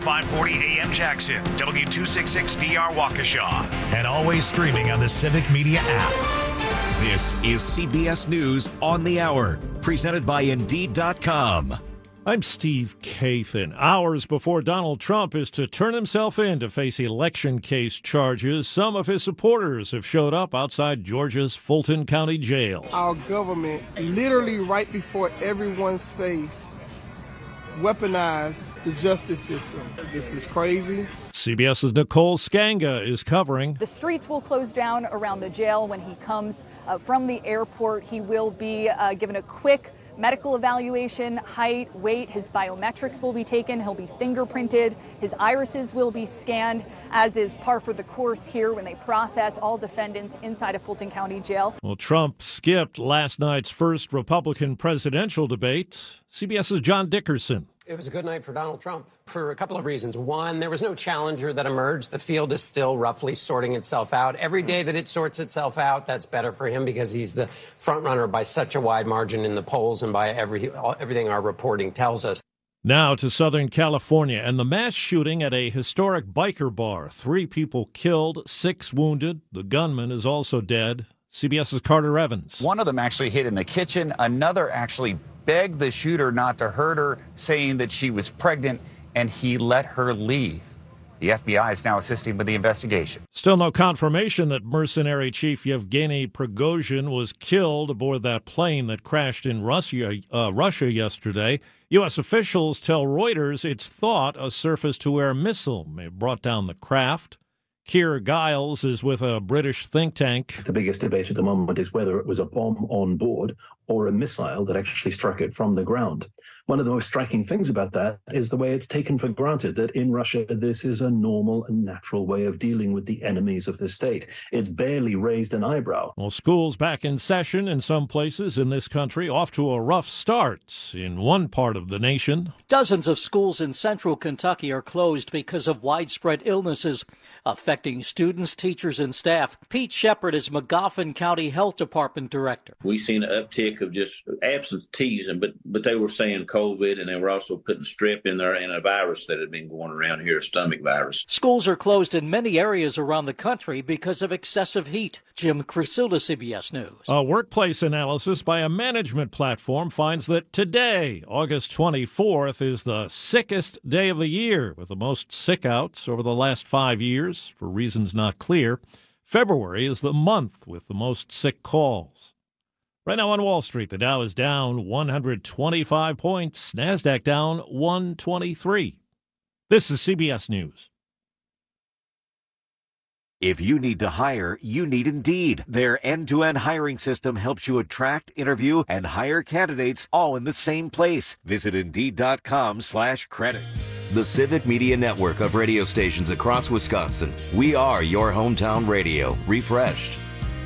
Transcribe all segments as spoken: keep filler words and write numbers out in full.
five forty A M Jackson, W two sixty-six D R Waukesha, and always streaming on the Civic Media app. This is C B S News on the Hour, presented by Indeed dot com. I'm Steve Kathan. Hours before Donald Trump is to turn himself in to face election case charges, some of his supporters have showed up outside Georgia's Fulton County Jail. Our government, literally right before everyone's face, weaponized the justice system. This is crazy. CBS's Nicole Skanga is covering. The streets will close down around the jail when he comes uh, from the airport. He will be uh, given a quick medical evaluation, height, weight, his biometrics will be taken, he'll be fingerprinted, his irises will be scanned, as is par for the course here when they process all defendants inside of Fulton County Jail. Well, Trump skipped last night's first Republican presidential debate. CBS's John Dickerson. It was a good night for Donald Trump for a couple of reasons. One, there was no challenger that emerged. The field is still roughly sorting itself out. Every day that it sorts itself out, that's better for him because he's the front runner by such a wide margin in the polls and by every everything our reporting tells us. Now to Southern California and the mass shooting at a historic biker bar. Three people killed, six wounded. The gunman is also dead. CBS's Carter Evans. One of them actually hid in the kitchen. Another actually begged the shooter not to hurt her, saying that she was pregnant, and he let her leave. The F B I is now assisting with the investigation. Still no confirmation that mercenary chief Yevgeny Prigozhin was killed aboard that plane that crashed in Russia, uh, Russia yesterday. U S officials tell Reuters it's thought a surface-to-air missile may have brought down the craft. Keir Giles is with a British think tank. The biggest debate at the moment is whether it was a bomb on board or a missile that actually struck it from the ground. One of the most striking things about that is the way it's taken for granted that in Russia, this is a normal and natural way of dealing with the enemies of the state. It's barely raised an eyebrow. Well, schools back in session in some places in this country, off to a rough start in one part of the nation. Dozens of schools in central Kentucky are closed because of widespread illnesses affecting students, teachers, and staff. Pete Shepard is Magoffin County Health Department Director. We've seen an uptick of just absenteeism, but but they were saying COVID, and they were also putting strep in there and a virus that had been going around here, a stomach virus. Schools are closed in many areas around the country because of excessive heat. Jim Crisula, C B S News. A workplace analysis by a management platform finds that today, August twenty-fourth, is the sickest day of the year, with the most sick outs over the last five years, for reasons not clear. February is the month with the most sick calls. Right now on Wall Street, the Dow is down one hundred twenty-five points, NASDAQ down one twenty-three. This is C B S News. If you need to hire, you need Indeed. Their end-to-end hiring system helps you attract, interview, and hire candidates all in the same place. Visit Indeed.com slash credit. The Civic Media Network of radio stations across Wisconsin. We are your hometown radio. Refreshed.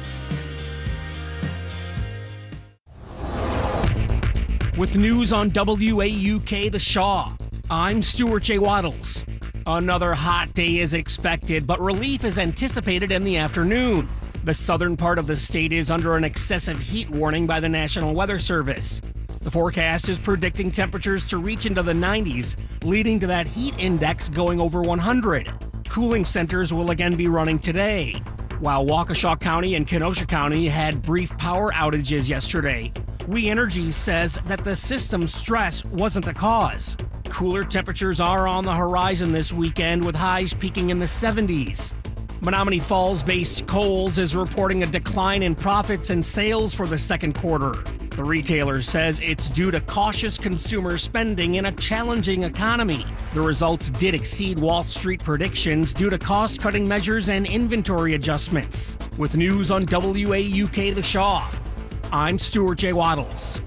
With news on W A U K The Shaw, I'm Stuart J. Waddles. Another hot day is expected, but relief is anticipated in the afternoon. The southern part of the state is under an excessive heat warning by the National Weather Service. The forecast is predicting temperatures to reach into the nineties, leading to that heat index going over one hundred. Cooling centers will again be running today. While Waukesha County and Kenosha County had brief power outages yesterday, We Energies says that the system stress wasn't the cause. Cooler temperatures are on the horizon this weekend, with highs peaking in the seventies. Menominee Falls-based Kohl's is reporting a decline in profits and sales for the second quarter. The retailer says it's due to cautious consumer spending in a challenging economy. The results did exceed Wall Street predictions due to cost-cutting measures and inventory adjustments. With news on W A U K The Shaw, I'm Stuart J. Waddles.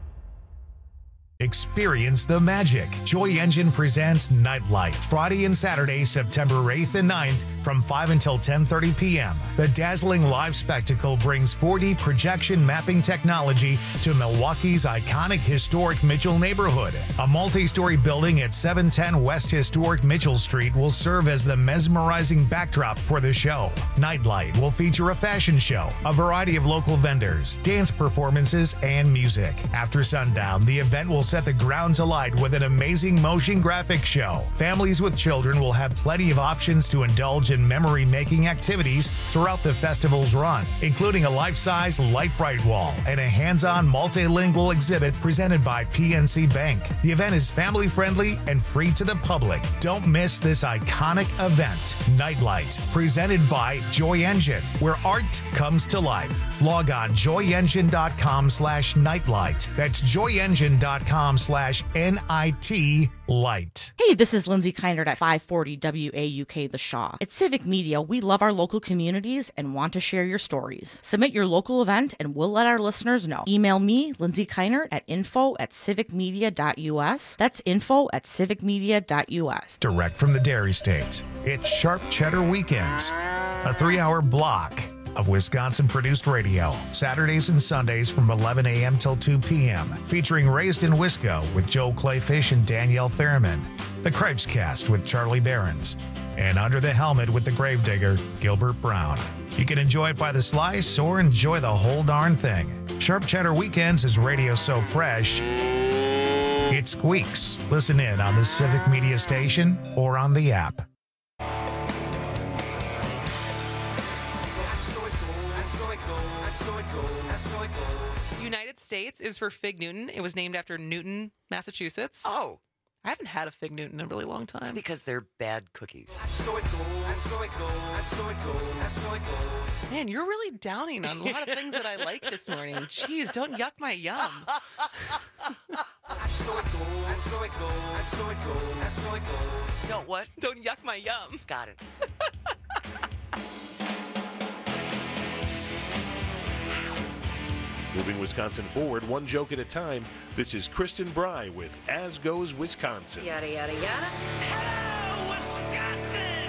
Experience the magic. Joy Engine presents Nightlight, Friday and Saturday, September eighth and ninth, from five until ten thirty p.m. The dazzling live spectacle brings four D projection mapping technology to Milwaukee's iconic historic Mitchell neighborhood. A multi-story building at seven ten West Historic Mitchell Street will serve as the mesmerizing backdrop for the show. Nightlight will feature a fashion show, a variety of local vendors, dance performances, and music. After sundown, the event will set the grounds alight with an amazing motion graphic show. Families with children will have plenty of options to indulge in memory-making activities throughout the festival's run, including a life-size light bright wall and a hands-on multilingual exhibit presented by P N C Bank. The event is family-friendly and free to the public. Don't miss this iconic event. Nightlight, presented by Joy Engine, where art comes to life. Log on joy engine dot com slash nightlight. That's joy engine dot com slash N I T light. Hey, this is Lindsay Keinert at five forty W A U K The Shaw. At Civic Media, we love our local communities and want to share your stories. Submit your local event and we'll let our listeners know. Email me, Lindsay Keinert, at info at civic media dot U S. That's info at civic media dot U S. Direct from the Dairy State, it's Sharp Cheddar Weekends, a three-hour block of Wisconsin-produced radio, Saturdays and Sundays from eleven a.m. till two p.m., featuring Raised in Wisco with Joe Clayfish and Danielle Fairman, The Cripes Cast with Charlie Behrens, and Under the Helmet with the Gravedigger, Gilbert Brown. You can enjoy it by the slice or enjoy the whole darn thing. Sharp Cheddar Weekends is radio so fresh, it squeaks. Listen in on the Civic Media Station or on the app. United States is for Fig Newton. It was named after Newton, Massachusetts. Oh. I haven't had a Fig Newton in a really long time. It's because they're bad cookies. Man, you're really downing on a lot of things that I like this morning. Jeez, don't yuck my yum. Don't what? Don't yuck my yum. Got it. Moving Wisconsin forward, one joke at a time. This is Kristen Bry with As Goes Wisconsin. Yada, yada, yada. Hello, Wisconsin!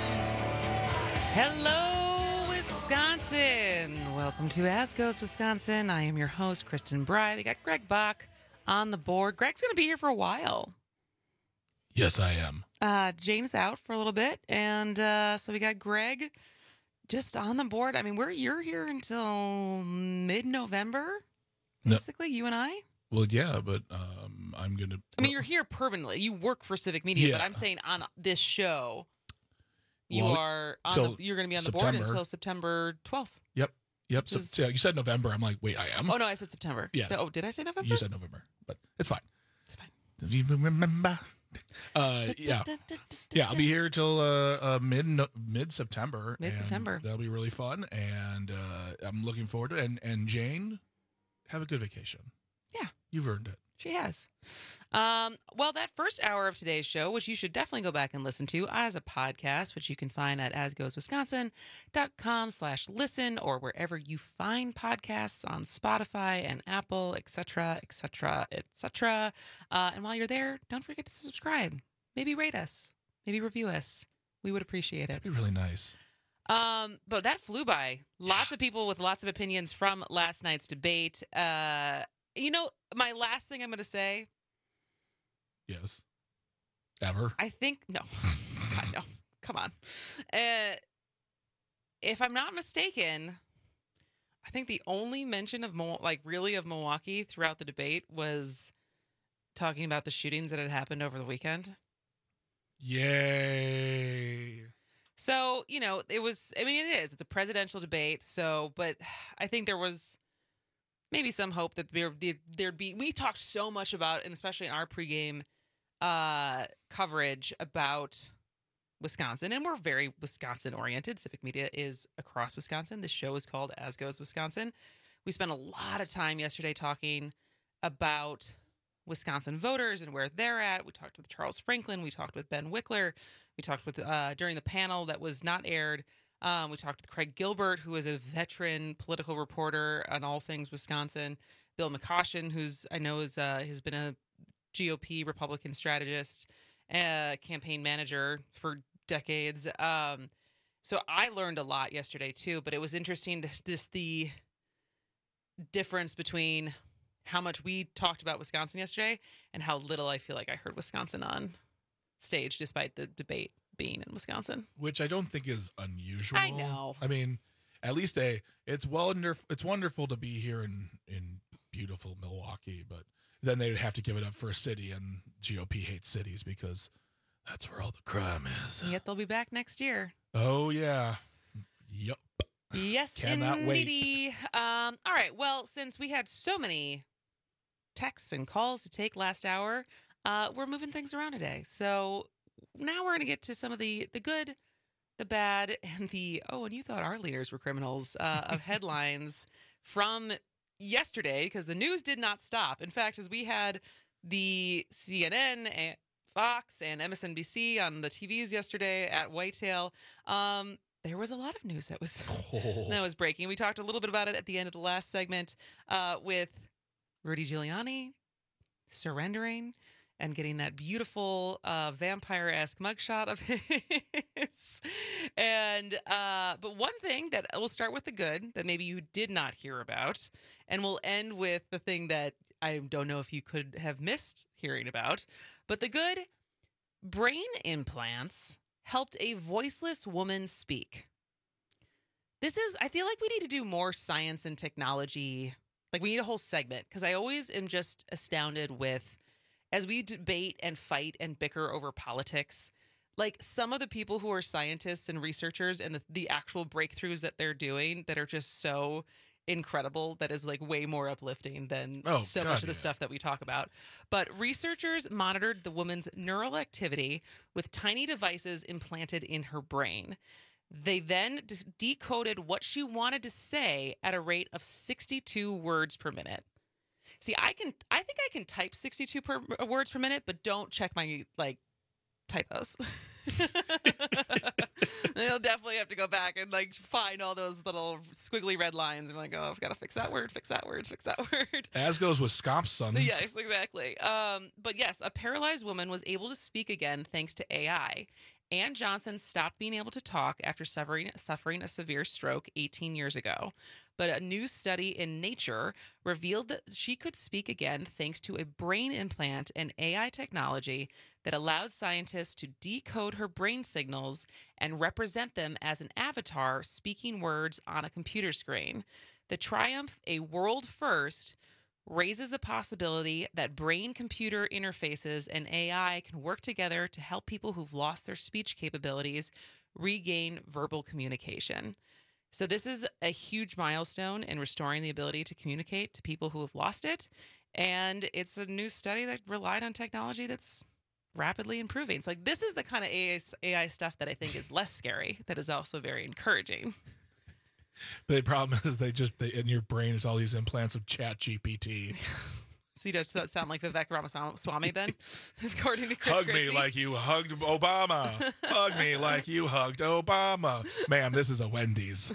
Hello, Wisconsin! Welcome to As Goes Wisconsin. I am your host, Kristen Bry. We got Greg Bach on the board. Greg's going to be here for a while. Yes, I am. Uh, Jane's out for a little bit, and uh, so we got Greg just on the board. I mean, we're you're here until mid-November, basically, no. You and I? Well, yeah, but um, I'm going to... I mean, you're here permanently. You work for Civic Media, yeah. But I'm saying on this show, you well, are on the, you're going to be on the September. board until September twelfth. Yep. Yep. So, is... yeah, you said November. I'm like, wait, I am? Oh, no, I said September. Yeah. Oh, did I say November? You said November, but it's fine. It's fine. Do you remember? Uh, yeah, yeah. I'll be here till uh, uh, mid no, mid September. Mid September. That'll be really fun, and uh, I'm looking forward to it. And and Jane, have a good vacation. Yeah, you've earned it. She has. Um, well, that first hour of today's show, which you should definitely go back and listen to as a podcast, which you can find at as goes wisconsin dot com slash listen or wherever you find podcasts on Spotify and Apple, et cetera, et cetera, et cetera. Uh, and while you're there, don't forget to subscribe. Maybe rate us. Maybe review us. We would appreciate it. That'd be really nice. Um, but that flew by. Lots of people with lots of opinions from last night's debate. Uh, you know, my last thing I'm going to say. Yes. Ever? I think, no. God, no. Come on. Uh, if I'm not mistaken, I think the only mention of, like, really of Milwaukee throughout the debate was talking about the shootings that had happened over the weekend. Yay. So, you know, it was, I mean, it is. It's a presidential debate. So, but I think there was maybe some hope that there, there'd be, we talked so much about, and especially in our pregame uh, coverage about Wisconsin, and we're very Wisconsin oriented. Civic Media is across Wisconsin. This show is called As Goes Wisconsin. We spent a lot of time yesterday talking about Wisconsin voters and where they're at. We talked with Charles Franklin. We talked with Ben Wickler. We talked with, uh, during the panel that was not aired, um, we talked with Craig Gilbert, who is a veteran political reporter on all things Wisconsin. Bill McCoshen, who's I know is uh, has been a G O P Republican strategist, uh, campaign manager for decades. Um, So I learned a lot yesterday too, but it was interesting to just the difference between how much we talked about Wisconsin yesterday and how little I feel like I heard Wisconsin on stage, despite the debate being in Wisconsin. Which I don't think is unusual. I know. I mean, at least a it's wonderful. It's wonderful to be here in in beautiful Milwaukee, but then they'd have to give it up for a city, and G O P hates cities because that's where all the crime is. And yet they'll be back next year. Oh yeah. Yup. Yes, Cannot indeedy. Um, all right. Well, since we had so many texts and calls to take last hour, uh, we're moving things around today. So now we're going to get to some of the the good, the bad, and the oh, and you thought our leaders were criminals uh, of headlines from yesterday, because the news did not stop. In fact, as we had the C N N and Fox and M S N B C on the T Vs yesterday at Whitetail, um, there was a lot of news that was oh. that was breaking. We talked a little bit about it at the end of the last segment uh, with Rudy Giuliani surrendering and getting that beautiful uh, vampire-esque mugshot of his. And uh, but one thing that we'll start with the good that maybe you did not hear about, and we'll end with the thing that I don't know if you could have missed hearing about. But the good, brain implants helped a voiceless woman speak. This is, I feel like we need to do more science and technology. Like we need a whole segment, because I always am just astounded with, as we debate and fight and bicker over politics, like some of the people who are scientists and researchers and the, the actual breakthroughs that they're doing that are just so incredible, that is like way more uplifting than oh, so God, much of the yeah. stuff that we talk about. But researchers monitored the woman's neural activity with tiny devices implanted in her brain. They then d- decoded what she wanted to say at a rate of sixty-two words per minute. See, I can, I think I can type sixty-two per, words per minute, but don't check my like typos. They'll definitely have to go back and like find all those little squiggly red lines. I'm like, oh, I've got to fix that word, fix that word, fix that word. As goes with Scomp's sons. Yes, exactly. Um, but yes, a paralyzed woman was able to speak again thanks to A I. Ann Johnson stopped being able to talk after suffering suffering a severe stroke eighteen years ago. But a new study in Nature revealed that she could speak again thanks to a brain implant and A I technology that allowed scientists to decode her brain signals and represent them as an avatar speaking words on a computer screen. The triumph, a world first, raises the possibility that brain-computer interfaces and A I can work together to help people who've lost their speech capabilities regain verbal communication. So this is a huge milestone in restoring the ability to communicate to people who have lost it. And it's a new study that relied on technology that's rapidly improving. So like this is the kind of A I, A I stuff that I think is less scary, that is also very encouraging. But the problem is they just, they, in your brain is all these implants of Chat G P T. So does that sound like Vivek Ramaswamy then? According to Chris Hug Christie? me like you hugged Obama. Hug me like you hugged Obama. Ma'am, this is a Wendy's.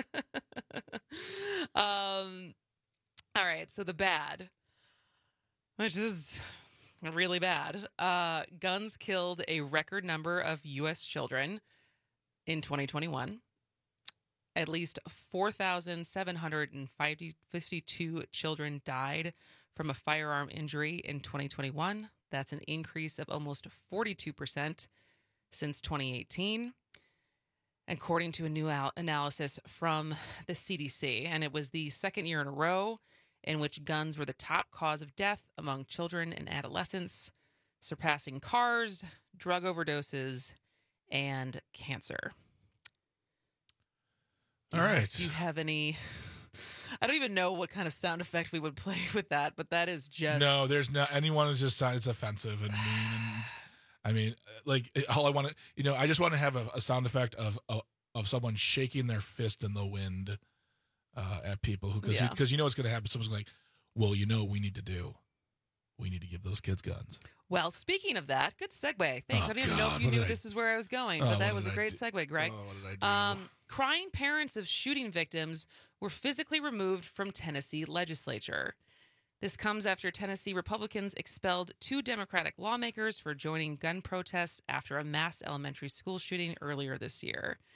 um, all right, so the bad, which is really bad. Uh, guns killed a record number of U S children in twenty twenty-one. At least four thousand seven hundred fifty-two children died from a firearm injury in twenty twenty-one. That's an increase of almost forty-two percent since twenty eighteen, according to a new al- analysis from the C D C. And it was the second year in a row in which guns were the top cause of death among children and adolescents, surpassing cars, drug overdoses, and cancer. All right. Do you have any... I don't even know what kind of sound effect we would play with that, but that is just... No, there's not. Anyone is just, it's offensive and mean. And I mean, like, all I want to, you know, I just want to have a, a sound effect of, of of someone shaking their fist in the wind uh, at people who, because Yeah. because you know what's going to happen. Someone's like, well, you know what we need to do? We need to give those kids guns. Well, speaking of that, good segue. Thanks. Oh, I didn't even know God, if you what knew did I- this is where I was going, Oh, but that what was a did I great do? segue, Greg. Oh, what did I do? Um, crying parents of shooting victims were physically removed from Tennessee legislature. This comes after Tennessee Republicans expelled two Democratic lawmakers for joining gun protests after a mass elementary school shooting earlier this year.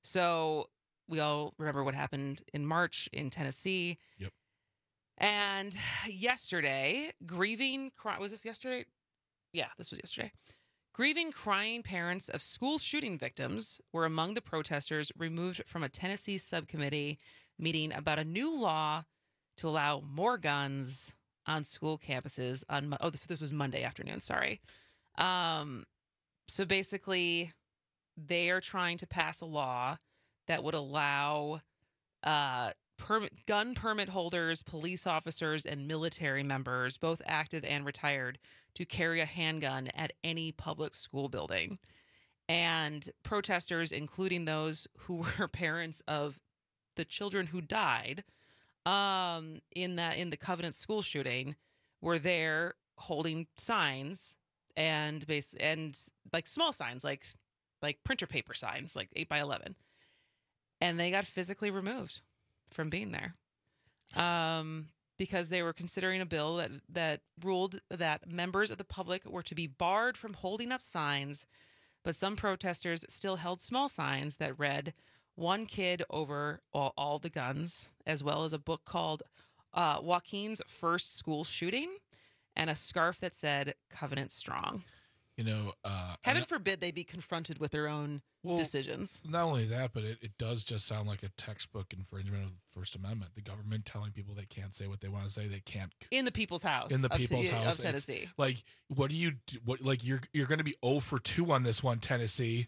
So we all remember what happened in March in Tennessee. Yep. And yesterday, grieving, cry, was this yesterday? Yeah, this was yesterday. Grieving, crying parents of school shooting victims were among the protesters removed from a Tennessee subcommittee meeting about a new law to allow more guns on school campuses on, oh, this, this was Monday afternoon, sorry. Um, so basically, they are trying to pass a law that would allow uh, permit, gun permit holders, police officers, and military members, both active and retired, to carry a handgun at any public school building. And protesters, including those who were parents of the children who died um, in that in the Covenant school shooting, were there holding signs and base and like small signs, like like printer paper signs, like eight by eleven, and they got physically removed from being there. Um, because they were considering a bill that, that ruled that members of the public were to be barred from holding up signs, but some protesters still held small signs that read, "One kid over all, all the guns," as well as a book called uh, Joaquin's First School Shooting, and a scarf that said, "Covenant Strong." You know, uh, Heaven forbid they be confronted with their own well, decisions. Not only that, but it, it does just sound like a textbook infringement of the First Amendment. The government telling people they can't say what they want to say, they can't In the people's house. in the of, people's t- house of Tennessee. It's like, what do you do? What like you're you're going to be zero for two on this one, Tennessee.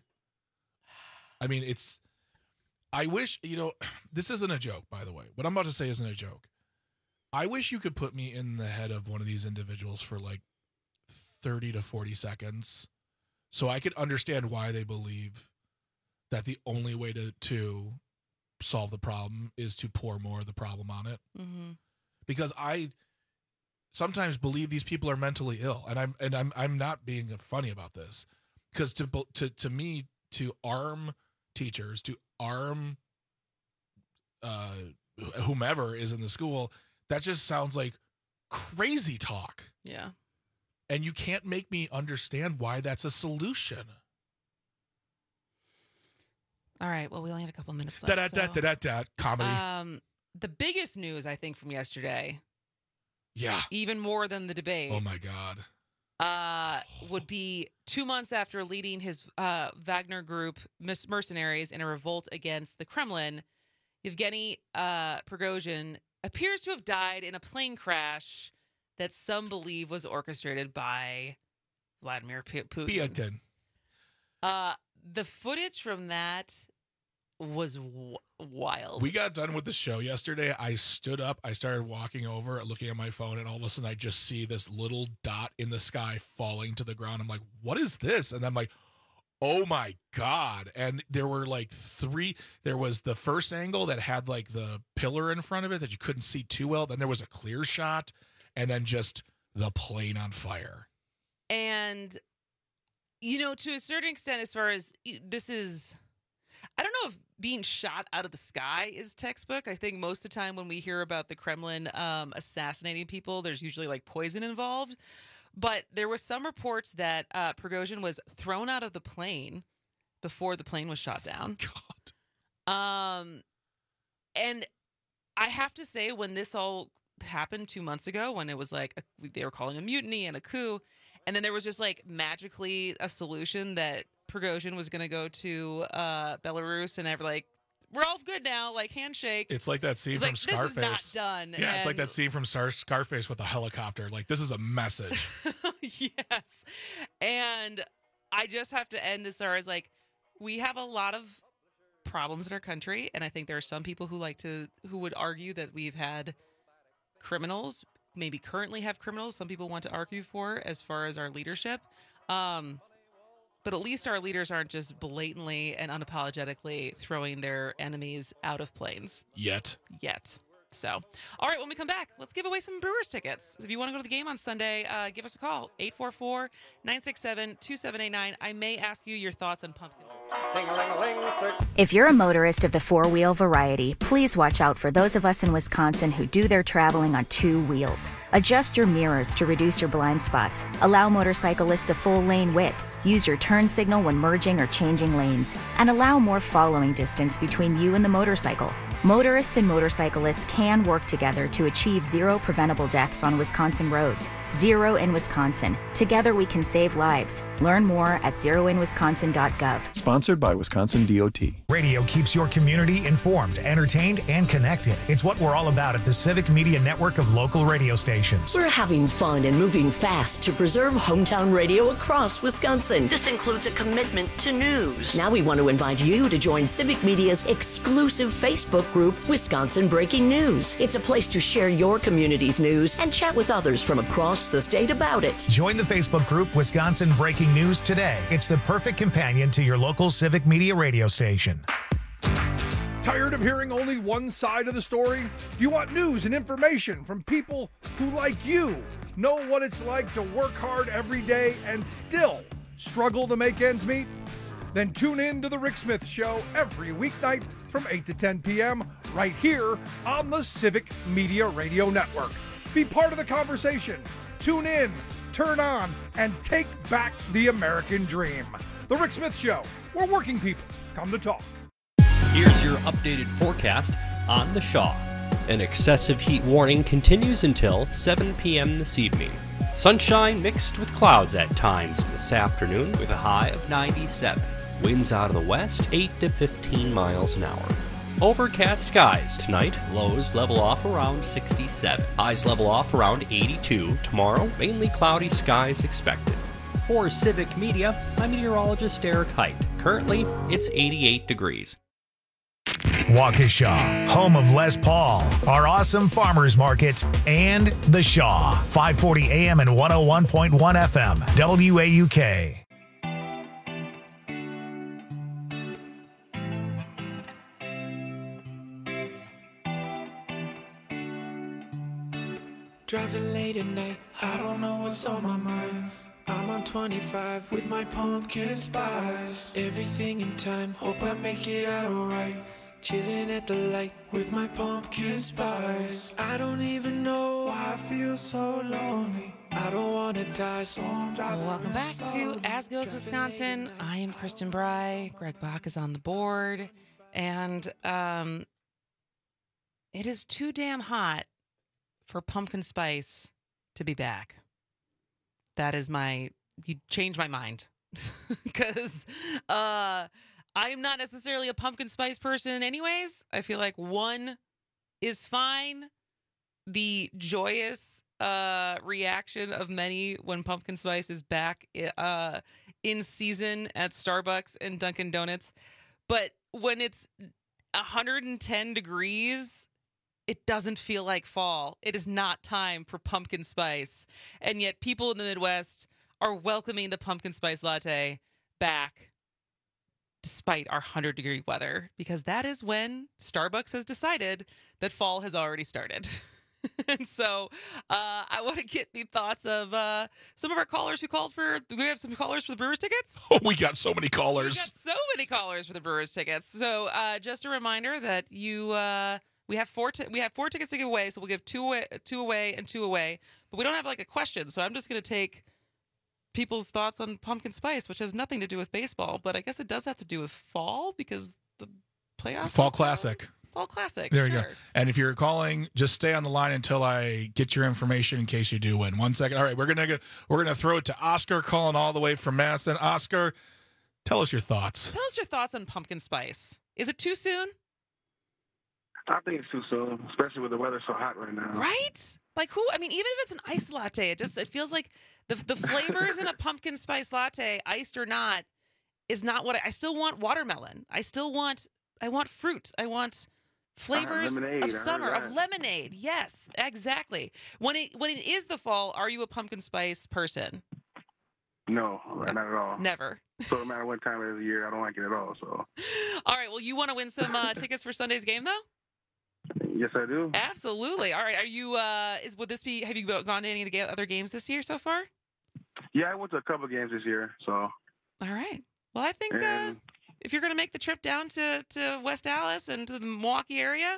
I mean, it's. I wish you know. This isn't a joke, by the way. What I'm about to say isn't a joke. I wish you could put me in the head of one of these individuals for like thirty to forty seconds. So I could understand why they believe that the only way to, to solve the problem is to pour more of the problem on it. Mm-hmm. Because I sometimes believe these people are mentally ill, and I'm and I'm I'm not being funny about this. Because to to to me, to arm teachers, to arm uh, whomever is in the school, that just sounds like crazy talk. Yeah. And you can't make me understand why that's a solution. All right. Well, we only have a couple minutes Da left. da so. da da da da. Comedy. Um, the biggest news, I think, from yesterday, yeah. even more than the debate, Oh my God. uh, would be two months after leading his uh, Wagner Group mis- mercenaries in a revolt against the Kremlin, Yevgeny uh, Prigozhin appears to have died in a plane crash that some believe was orchestrated by Vladimir P- Putin. Putin. Uh, the footage from that was w- wild. We got done with the show yesterday. I stood up. I started walking over, looking at my phone, and all of a sudden I just see this little dot in the sky falling to the ground. I'm like, what is this? And I'm like, oh my God. And there were like three. There was the first angle that had like the pillar in front of it that you couldn't see too well. Then there was a clear shot. And then just the plane on fire. And, you know, to a certain extent, as far as this is, I don't know if being shot out of the sky is textbook. I think most of the time when we hear about the Kremlin um, assassinating people, there's usually like poison involved. But there was some reports that uh, Prigozhin was thrown out of the plane before the plane was shot down. God. Um, and I have to say, when this all happened two months ago, when it was like a, they were calling a mutiny and a coup, and then there was just like magically a solution that Prigozhin was going to go to uh, Belarus, and they were like, we're all good now, like handshake. It's like that scene it's from like, Scarface. This is not done. Yeah, and... it's like that scene from Star- Scarface with the helicopter. Like, this is a message. Yes. And I just have to end as far as like, we have a lot of problems in our country, and I think there are some people who like to, who would argue that we've had criminals, maybe currently have criminals, some people want to argue for as far as our leadership. Um, but at least our leaders aren't just blatantly and unapologetically throwing their enemies out of planes. Yet. Yet. So, all right, when we come back, let's give away some Brewers tickets. If you want to go to the game on Sunday, uh, give us a call, eight four four, nine six seven, two seven eight nine. I may ask you your thoughts on pumpkins. If you're a motorist of the four-wheel variety, please watch out for those of us in Wisconsin who do their traveling on two wheels. Adjust your mirrors to reduce your blind spots. Allow motorcyclists a full lane width. Use your turn signal when merging or changing lanes, and allow more following distance between you and the motorcycle. Motorists and motorcyclists can work together to achieve zero preventable deaths on Wisconsin roads. Zero in Wisconsin. Together we can save lives. Learn more at zero in wisconsin dot gov. Sponsored by Wisconsin D O T. Radio keeps your community informed, entertained, and connected. It's what we're all about at the Civic Media Network of local radio stations. We're having fun and moving fast to preserve hometown radio across Wisconsin. This includes a commitment to news. Now we want to invite you to join Civic Media's exclusive Facebook group, Wisconsin Breaking News. It's a place to share your community's news and chat with others from across the state about it. Join the Facebook group Wisconsin Breaking News today. It's the perfect companion to your local Civic Media radio station. Tired of hearing only one side of the story? Do you want news and information from people who, like you, know what it's like to work hard every day and still struggle to make ends meet? Then tune in to The Rick Smith Show every weeknight from eight to ten p.m. right here on the Civic Media Radio Network. Be part of the conversation. Tune in, turn on, and take back the American dream. The Rick Smith Show, where working people come to talk. Here's your updated forecast on the Shaw. An excessive heat warning continues until seven p.m. this evening. Sunshine mixed with clouds at times this afternoon with a high of ninety-seven. Winds out of the west, eight to fifteen miles an hour. Overcast skies tonight, lows level off around sixty-seven. Highs level off around eighty-two. Tomorrow, mainly cloudy skies expected. For Civic Media, I'm meteorologist Eric Height. Currently, it's eighty-eight degrees. Waukesha, home of Les Paul, our awesome farmers market, and The Shaw, five forty A M and one oh one point one F M, W A U K. Driving late at night, I don't know what's on my mind. I'm on twenty-five with my pumpkin spice. Everything in time, hope I make it out alright. Chilling at the light with my pumpkin spice. I don't even know why I feel so lonely. I don't want to die, so I'm driving. Welcome back to As Goes Wisconsin. I am Kristen Bry. Greg Bach is on the board. And um, it is too damn hot for pumpkin spice to be back. That is my, you changed my mind. Because uh, I am not necessarily a pumpkin spice person anyways. I feel like one is fine. The joyous uh, reaction of many when pumpkin spice is back uh, in season at Starbucks and Dunkin' Donuts. But when it's one hundred ten degrees, it doesn't feel like fall. It is not time for pumpkin spice. And yet people in the Midwest are welcoming the pumpkin spice latte back despite our one hundred degree weather, because that is when Starbucks has decided that fall has already started. And so uh, I want to get the thoughts of uh, some of our callers who called for, we have some callers for the Brewers tickets. Oh, we got so many callers. We got so many callers for the Brewers tickets. So uh, just a reminder that you, uh, we have four, t- we have four tickets to give away. So we'll give two away, two away and two away, but we don't have like a question. So I'm just going to take people's thoughts on pumpkin spice, which has nothing to do with baseball, but I guess it does have to do with fall because the playoffs. Fall Classic. Fall Classic. There sure. you go. And if you're calling, just stay on the line until I get your information in case you do win. One second. All right, we're gonna go, we're gonna throw it to Oscar calling all the way from Madison. Oscar, tell us your thoughts. Tell us your thoughts on pumpkin spice. Is it too soon? I think it's too soon, especially with the weather so hot right now. Right? Like who? I mean, even if it's an iced latte, it just it feels like the the flavors in a pumpkin spice latte, iced or not, is not what I, I still want. Watermelon. I still want. I want fruit. I want flavors lemonade, of I summer, heard of that. lemonade. Yes, exactly. When it when it is the fall, are you a pumpkin spice person? No, not at all. Never. So no matter what time of the year, I don't like it at all. So. All right. Well, you want to win some uh, tickets for Sunday's game, though? Yes, I do. Absolutely. All right. Are you? Uh, is would this be? Have you gone to any of the ga- other games this year so far? Yeah, I went to a couple games this year. So. All right. Well, I think uh, if you're going to make the trip down to, to West Allis and to the Milwaukee area,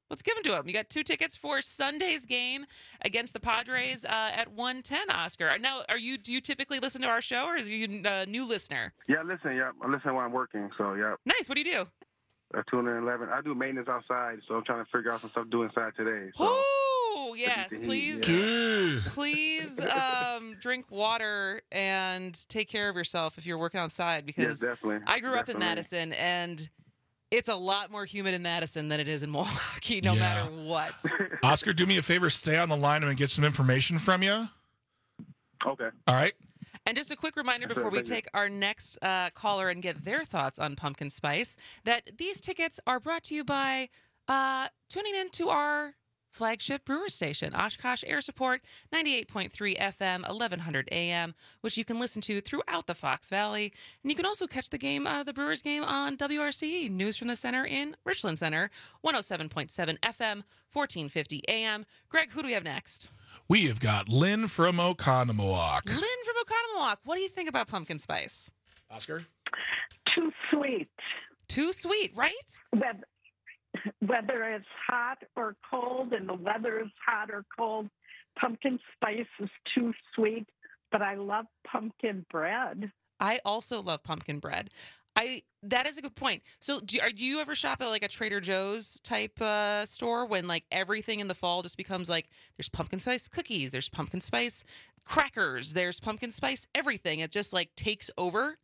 Let's give them to him. You got two tickets for Sunday's game against the Padres uh, at one ten, Oscar. Now, are you do you typically listen to our show, or is you a uh, new listener? Yeah, listen. Yeah, I listen while I'm working. So yeah. Nice. What do you do? I tune in eleven. I do maintenance outside, so I'm trying to figure out some stuff to do inside today. So. Oh yes, please, Yeah. please um, drink water and take care of yourself if you're working outside. Because Yes, definitely. I grew up in Definitely. Madison, and it's a lot more humid in Madison than it is in Milwaukee, no Yeah. matter what. Oscar, do me a favor. Stay on the line and get some information from you. Okay. All right. And just a quick reminder Yes, sir. before we Thank you. take our next uh, caller and get their thoughts on pumpkin spice, that these tickets are brought to you by uh, tuning in to our flagship brewer station, Oshkosh Air Support, ninety-eight point three F M, eleven hundred A M, which you can listen to throughout the Fox Valley. And you can also catch the game, uh, the Brewers game, on W R C E, News from the Center in Richland Center, one oh seven point seven F M, fourteen fifty A M. Greg, who do we have next? We have got Lynn from Oconomowoc. Lynn from Oconomowoc. What do you think about pumpkin spice? Oscar? Too sweet. Too sweet, right? Whether, whether it's hot or cold, and the weather is hot or cold, pumpkin spice is too sweet. But I love pumpkin bread. I also love pumpkin bread. I that is a good point. So, do, are, do you ever shop at like a Trader Joe's type uh, store when like everything in the fall just becomes like there's pumpkin spice cookies, there's pumpkin spice crackers, there's pumpkin spice everything? It just like takes over.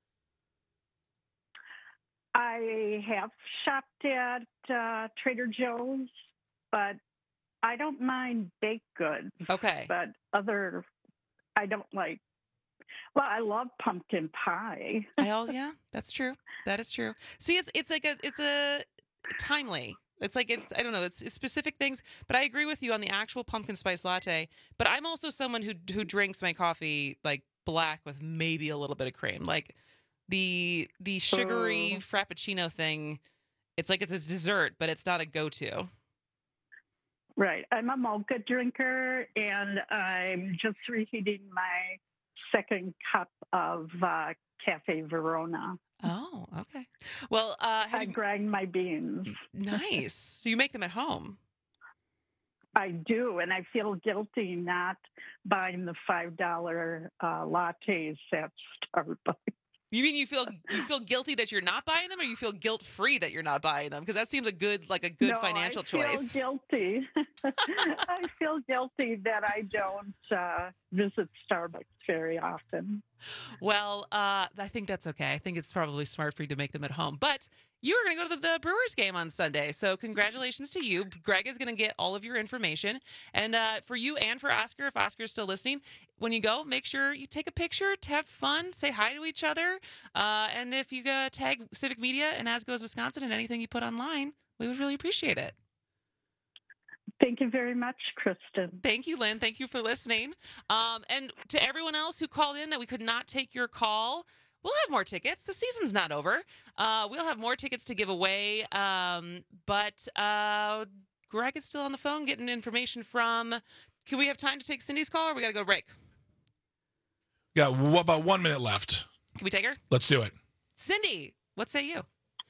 I have shopped at uh, Trader Joe's, but I don't mind baked goods. Okay. But other, I don't like. Well, I love pumpkin pie. Oh yeah, that's true. That is true. See, it's it's like a it's a timely. It's like it's I don't know. It's, it's specific things, but I agree with you on the actual pumpkin spice latte. But I'm also someone who who drinks my coffee like black with maybe a little bit of cream. Like the the sugary Oh. frappuccino thing. It's like it's a dessert, but it's not a go-to. Right. I'm a mocha drinker, and I'm just reheating my second cup of uh, Cafe Verona. Oh, okay. Well, uh, I grind my beans. Nice. So you make them at home. I do, and I feel guilty not buying the five dollar uh, lattes at Starbucks. You mean you feel you feel guilty that you're not buying them, or you feel guilt free that you're not buying them? Because that seems a good like a good no, financial I feel choice. Guilty. I feel guilty that I don't uh, visit Starbucks very often. Well, uh, I think that's okay. I think it's probably smart for you to make them at home. But you are going to go to the, the Brewers game on Sunday, so congratulations to you. Greg is going to get all of your information. And uh, for you and for Oscar, if Oscar's still listening, when you go, make sure you take a picture, to have fun, say hi to each other. Uh, and if you uh, tag Civic Media and As Goes Wisconsin and anything you put online, we would really appreciate it. Thank you very much, Kristen. Thank you, Lynn. Thank you for listening. Um, and to everyone else who called in that we could not take your call, we'll have more tickets. The season's not over. Uh, we'll have more tickets to give away. Um, but uh, Greg is still on the phone getting information from. Can we have time to take Cindy's call, or we got to go to break? Got w- about one minute left. Can we take her? Let's do it. Cindy, what say you?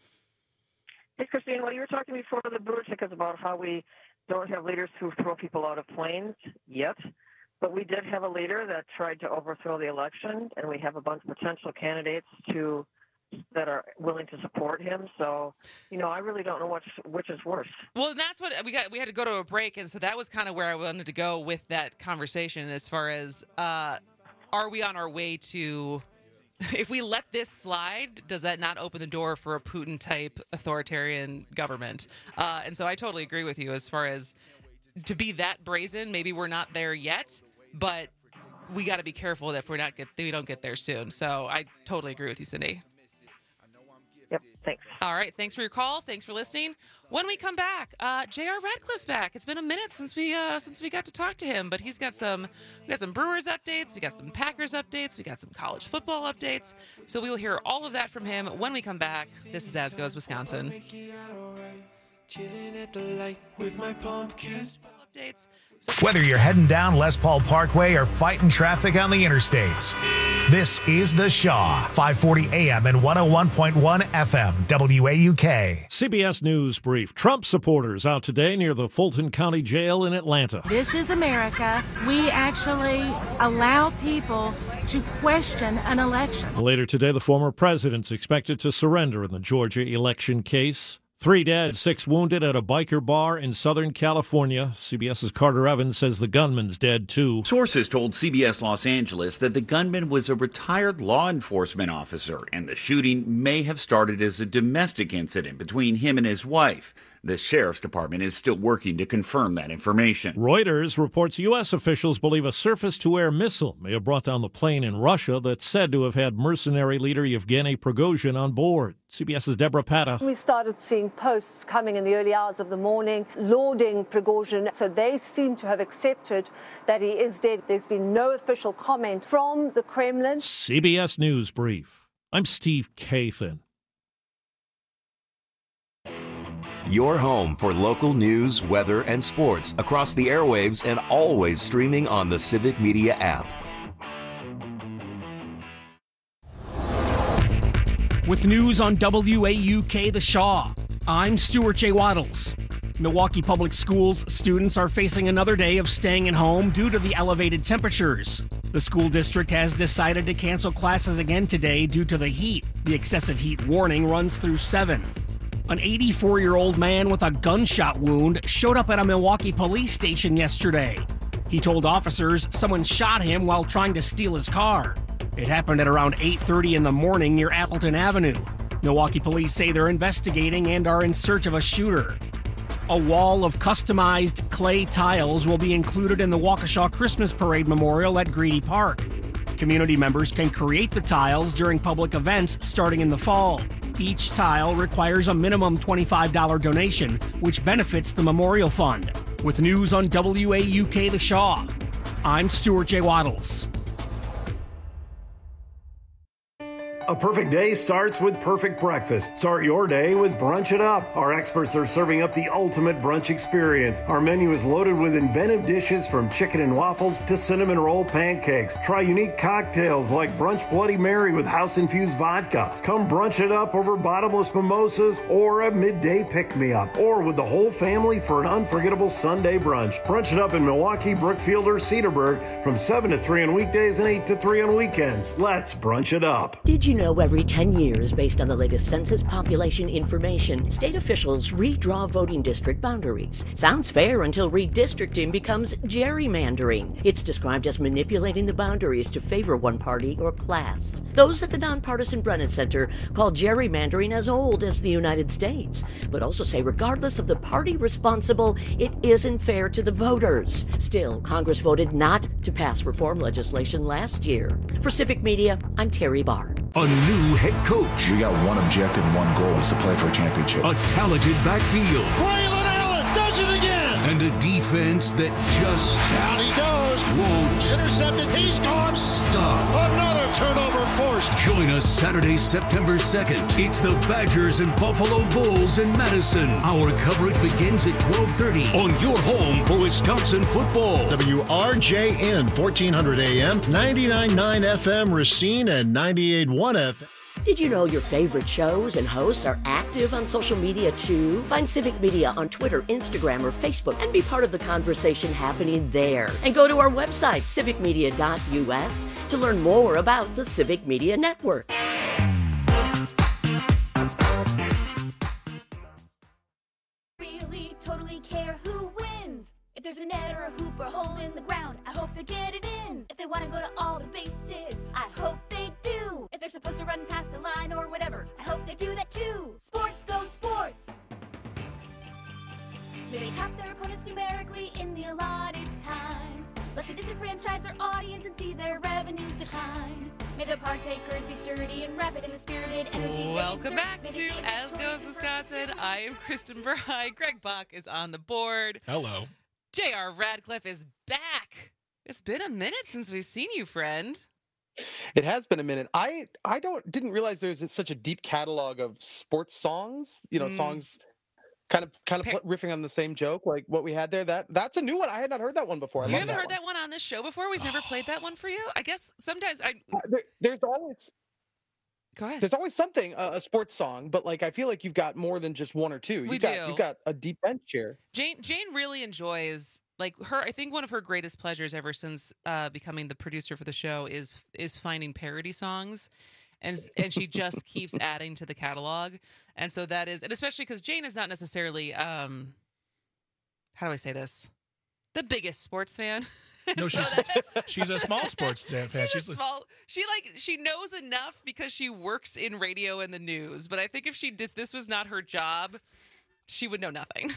Hey, Christine, well, you were talking before the Brewer tickets about how we don't have leaders who throw people out of planes yet, but we did have a leader that tried to overthrow the election, and we have a bunch of potential candidates to that are willing to support him. So, you know, I really don't know which which is worse. Well, that's what we got. We had to go to a break, and so that was kind of where I wanted to go with that conversation. As far as, uh, are we on our way to? If we let this slide, does that not open the door for a Putin-type authoritarian government? Uh, and so I totally agree with you as far as to be that brazen. Maybe we're not there yet, but we got to be careful that if we're not get we don't get there soon. So I totally agree with you, Cindy. Yep, thanks. All right, thanks for your call. Thanks for listening. When we come back, uh, J R Radcliffe's back. It's been a minute since we uh, since we got to talk to him, but he's got some we got some Brewers updates, we got some Packers updates, we got some college football updates. So we will hear all of that from him when we come back. This is As Goes Wisconsin. Chilling at the light with my pumpkin spice. updates. So Whether you're heading down Les Paul Parkway or fighting traffic on the interstates, this is The Shaw, five forty A M and one oh one point one F M, W A U K. C B S News Brief. Trump supporters out today near the Fulton County Jail in Atlanta. This is America. We actually allow people to question an election. Later today, the former president's expected to surrender in the Georgia election case. Three dead, six wounded at a biker bar in Southern California. CBS's Carter Evans says the gunman's dead, too. Sources told C B S Los Angeles that the gunman was a retired law enforcement officer, and the shooting may have started as a domestic incident between him and his wife. The sheriff's department is still working to confirm that information. Reuters reports U S officials believe a surface-to-air missile may have brought down the plane in Russia that's said to have had mercenary leader Yevgeny Prigozhin on board. CBS's Deborah Pata. We started seeing posts coming in the early hours of the morning lauding Prigozhin, so they seem to have accepted that he is dead. There's been no official comment from the Kremlin. C B S News Brief. I'm Steve Kathan. Your home for local news, weather, and sports across the airwaves and always streaming on the Civic Media app. With news on W A U K The Shaw, I'm Stuart J. Waddles. Milwaukee Public Schools students are facing another day of staying at home due to the elevated temperatures. The school district has decided to cancel classes again today due to the heat. The excessive heat warning runs through seven. An eighty-four-year-old man with a gunshot wound showed up at a Milwaukee police station yesterday. He told officers someone shot him while trying to steal his car. It happened at around eight thirty in the morning near Appleton Avenue. Milwaukee police say they're investigating and are in search of a shooter. A wall of customized clay tiles will be included in the Waukesha Christmas Parade Memorial at Greedy Park. Community members can create the tiles during public events starting in the fall. Each tile requires a minimum twenty-five dollars donation, which benefits the Memorial Fund. With news on W A U K The Shaw, I'm Stuart J. Waddles. A perfect day starts with perfect breakfast. Start your day with Brunch It Up. Our experts are serving up the ultimate brunch experience. Our menu is loaded with inventive dishes from chicken and waffles to cinnamon roll pancakes. Try unique cocktails like Brunch Bloody Mary with house-infused vodka. Come brunch it up over bottomless mimosas or a midday pick-me-up. Or with the whole family for an unforgettable Sunday brunch. Brunch It Up in Milwaukee, Brookfield, or Cedarburg from seven to three on weekdays and eight to three on weekends. Let's brunch it up. Did you know every ten years, based on the latest census population information, state officials redraw voting district boundaries? Sounds fair until redistricting becomes gerrymandering. It's described as manipulating the boundaries to favor one party or class. Those at the nonpartisan Brennan Center call gerrymandering as old as the United States, but also say regardless of the party responsible, it isn't fair to the voters. Still, Congress voted not to pass reform legislation last year. For Civic Media, I'm Terry Barr. A new head coach. We got one objective and one goal, is to play for a championship. A talented backfield. Braylon Allen does it again. And a defense that just down he goes. Won't intercepted. He's gone. Stop. Another turnover forced. Join us Saturday, September second. It's the Badgers and Buffalo Bulls in Madison. Our coverage begins at twelve thirty on your home for Wisconsin football. W R J N, fourteen hundred A M, ninety-nine point nine F M Racine, and ninety-eight point one F M. Did you know your favorite shows and hosts are active on social media too? Find Civic Media on Twitter, Instagram, or Facebook and be part of the conversation happening there. And go to our website, civic media dot U S, to learn more about the Civic Media Network. Really, totally care who wins. If there's a net or a hoop or a hole in the ground, I hope they get it in. If they want to go to all the bases, I hope they do. If they're supposed to run past a line or whatever, I hope they do that too. Sports go sports. May they top their opponents numerically in the allotted time, lest they disenfranchise their audience and see their revenues decline. May the partakers be sturdy and rapid in the spirited energy. Welcome back to As Goes Wisconsin. I am Kristen Bry. Greg Bach is on the board. Hello. J R Radcliffe is back. It's been a minute since we've seen you, friend. It has been a minute. I I don't didn't realize there was such a deep catalog of sports songs. You know, mm. songs kind of kind of pl- riffing on the same joke like what we had there. That that's a new one. I had not heard that one before. I You love haven't that heard one. that one on this show before? We've never played that one for you? I guess sometimes I. Uh, there, there's always. Go ahead. There's always something, uh, a sports song, but like I feel like you've got more than just one or two. We You've got, do. You've got a deep bench here. Jane Jane really enjoys like her. I think one of her greatest pleasures ever since uh, becoming the producer for the show is is finding parody songs, and and she just keeps adding to the catalog. And so that is, and especially because Jane is not necessarily um, how do I say this, the biggest sports fan. No, So she's that- she's a small sports fan. She's, She's a small. She like she knows enough because she works in radio and the news. But I think if she did this was not her job, she would know nothing.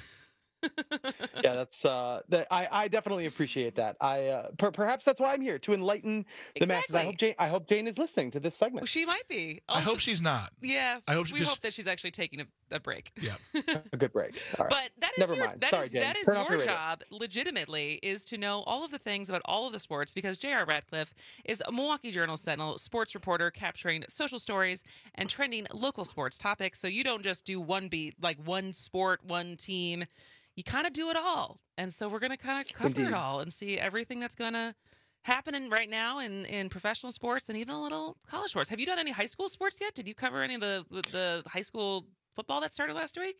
Yeah, that's uh, that I, I definitely appreciate that. I uh, per- perhaps that's why I'm here to enlighten the masses. I Exactly. hope Jane. I hope Jane is listening to this segment. Well, she might be. I hope she's not. Yeah, I hope she- we 'cause- hope that she's actually taking a, a break. Yeah. A good break. All right. But that is Never your, mind. that Sorry, is- Jane. that is Turn off your your radio. job, legitimately, is to know all of the things about all of the sports because J R. Radcliffe is a Milwaukee Journal Sentinel sports reporter capturing social stories and trending local sports topics. So you don't just do one beat, like one sport, one team. You kind of do it all. And so we're going to kind of cover Indeed. it all and see everything that's going to happen in, right now in, in professional sports and even a little college sports. Have you done any high school sports yet? Did you cover any of the the high school football that started last week?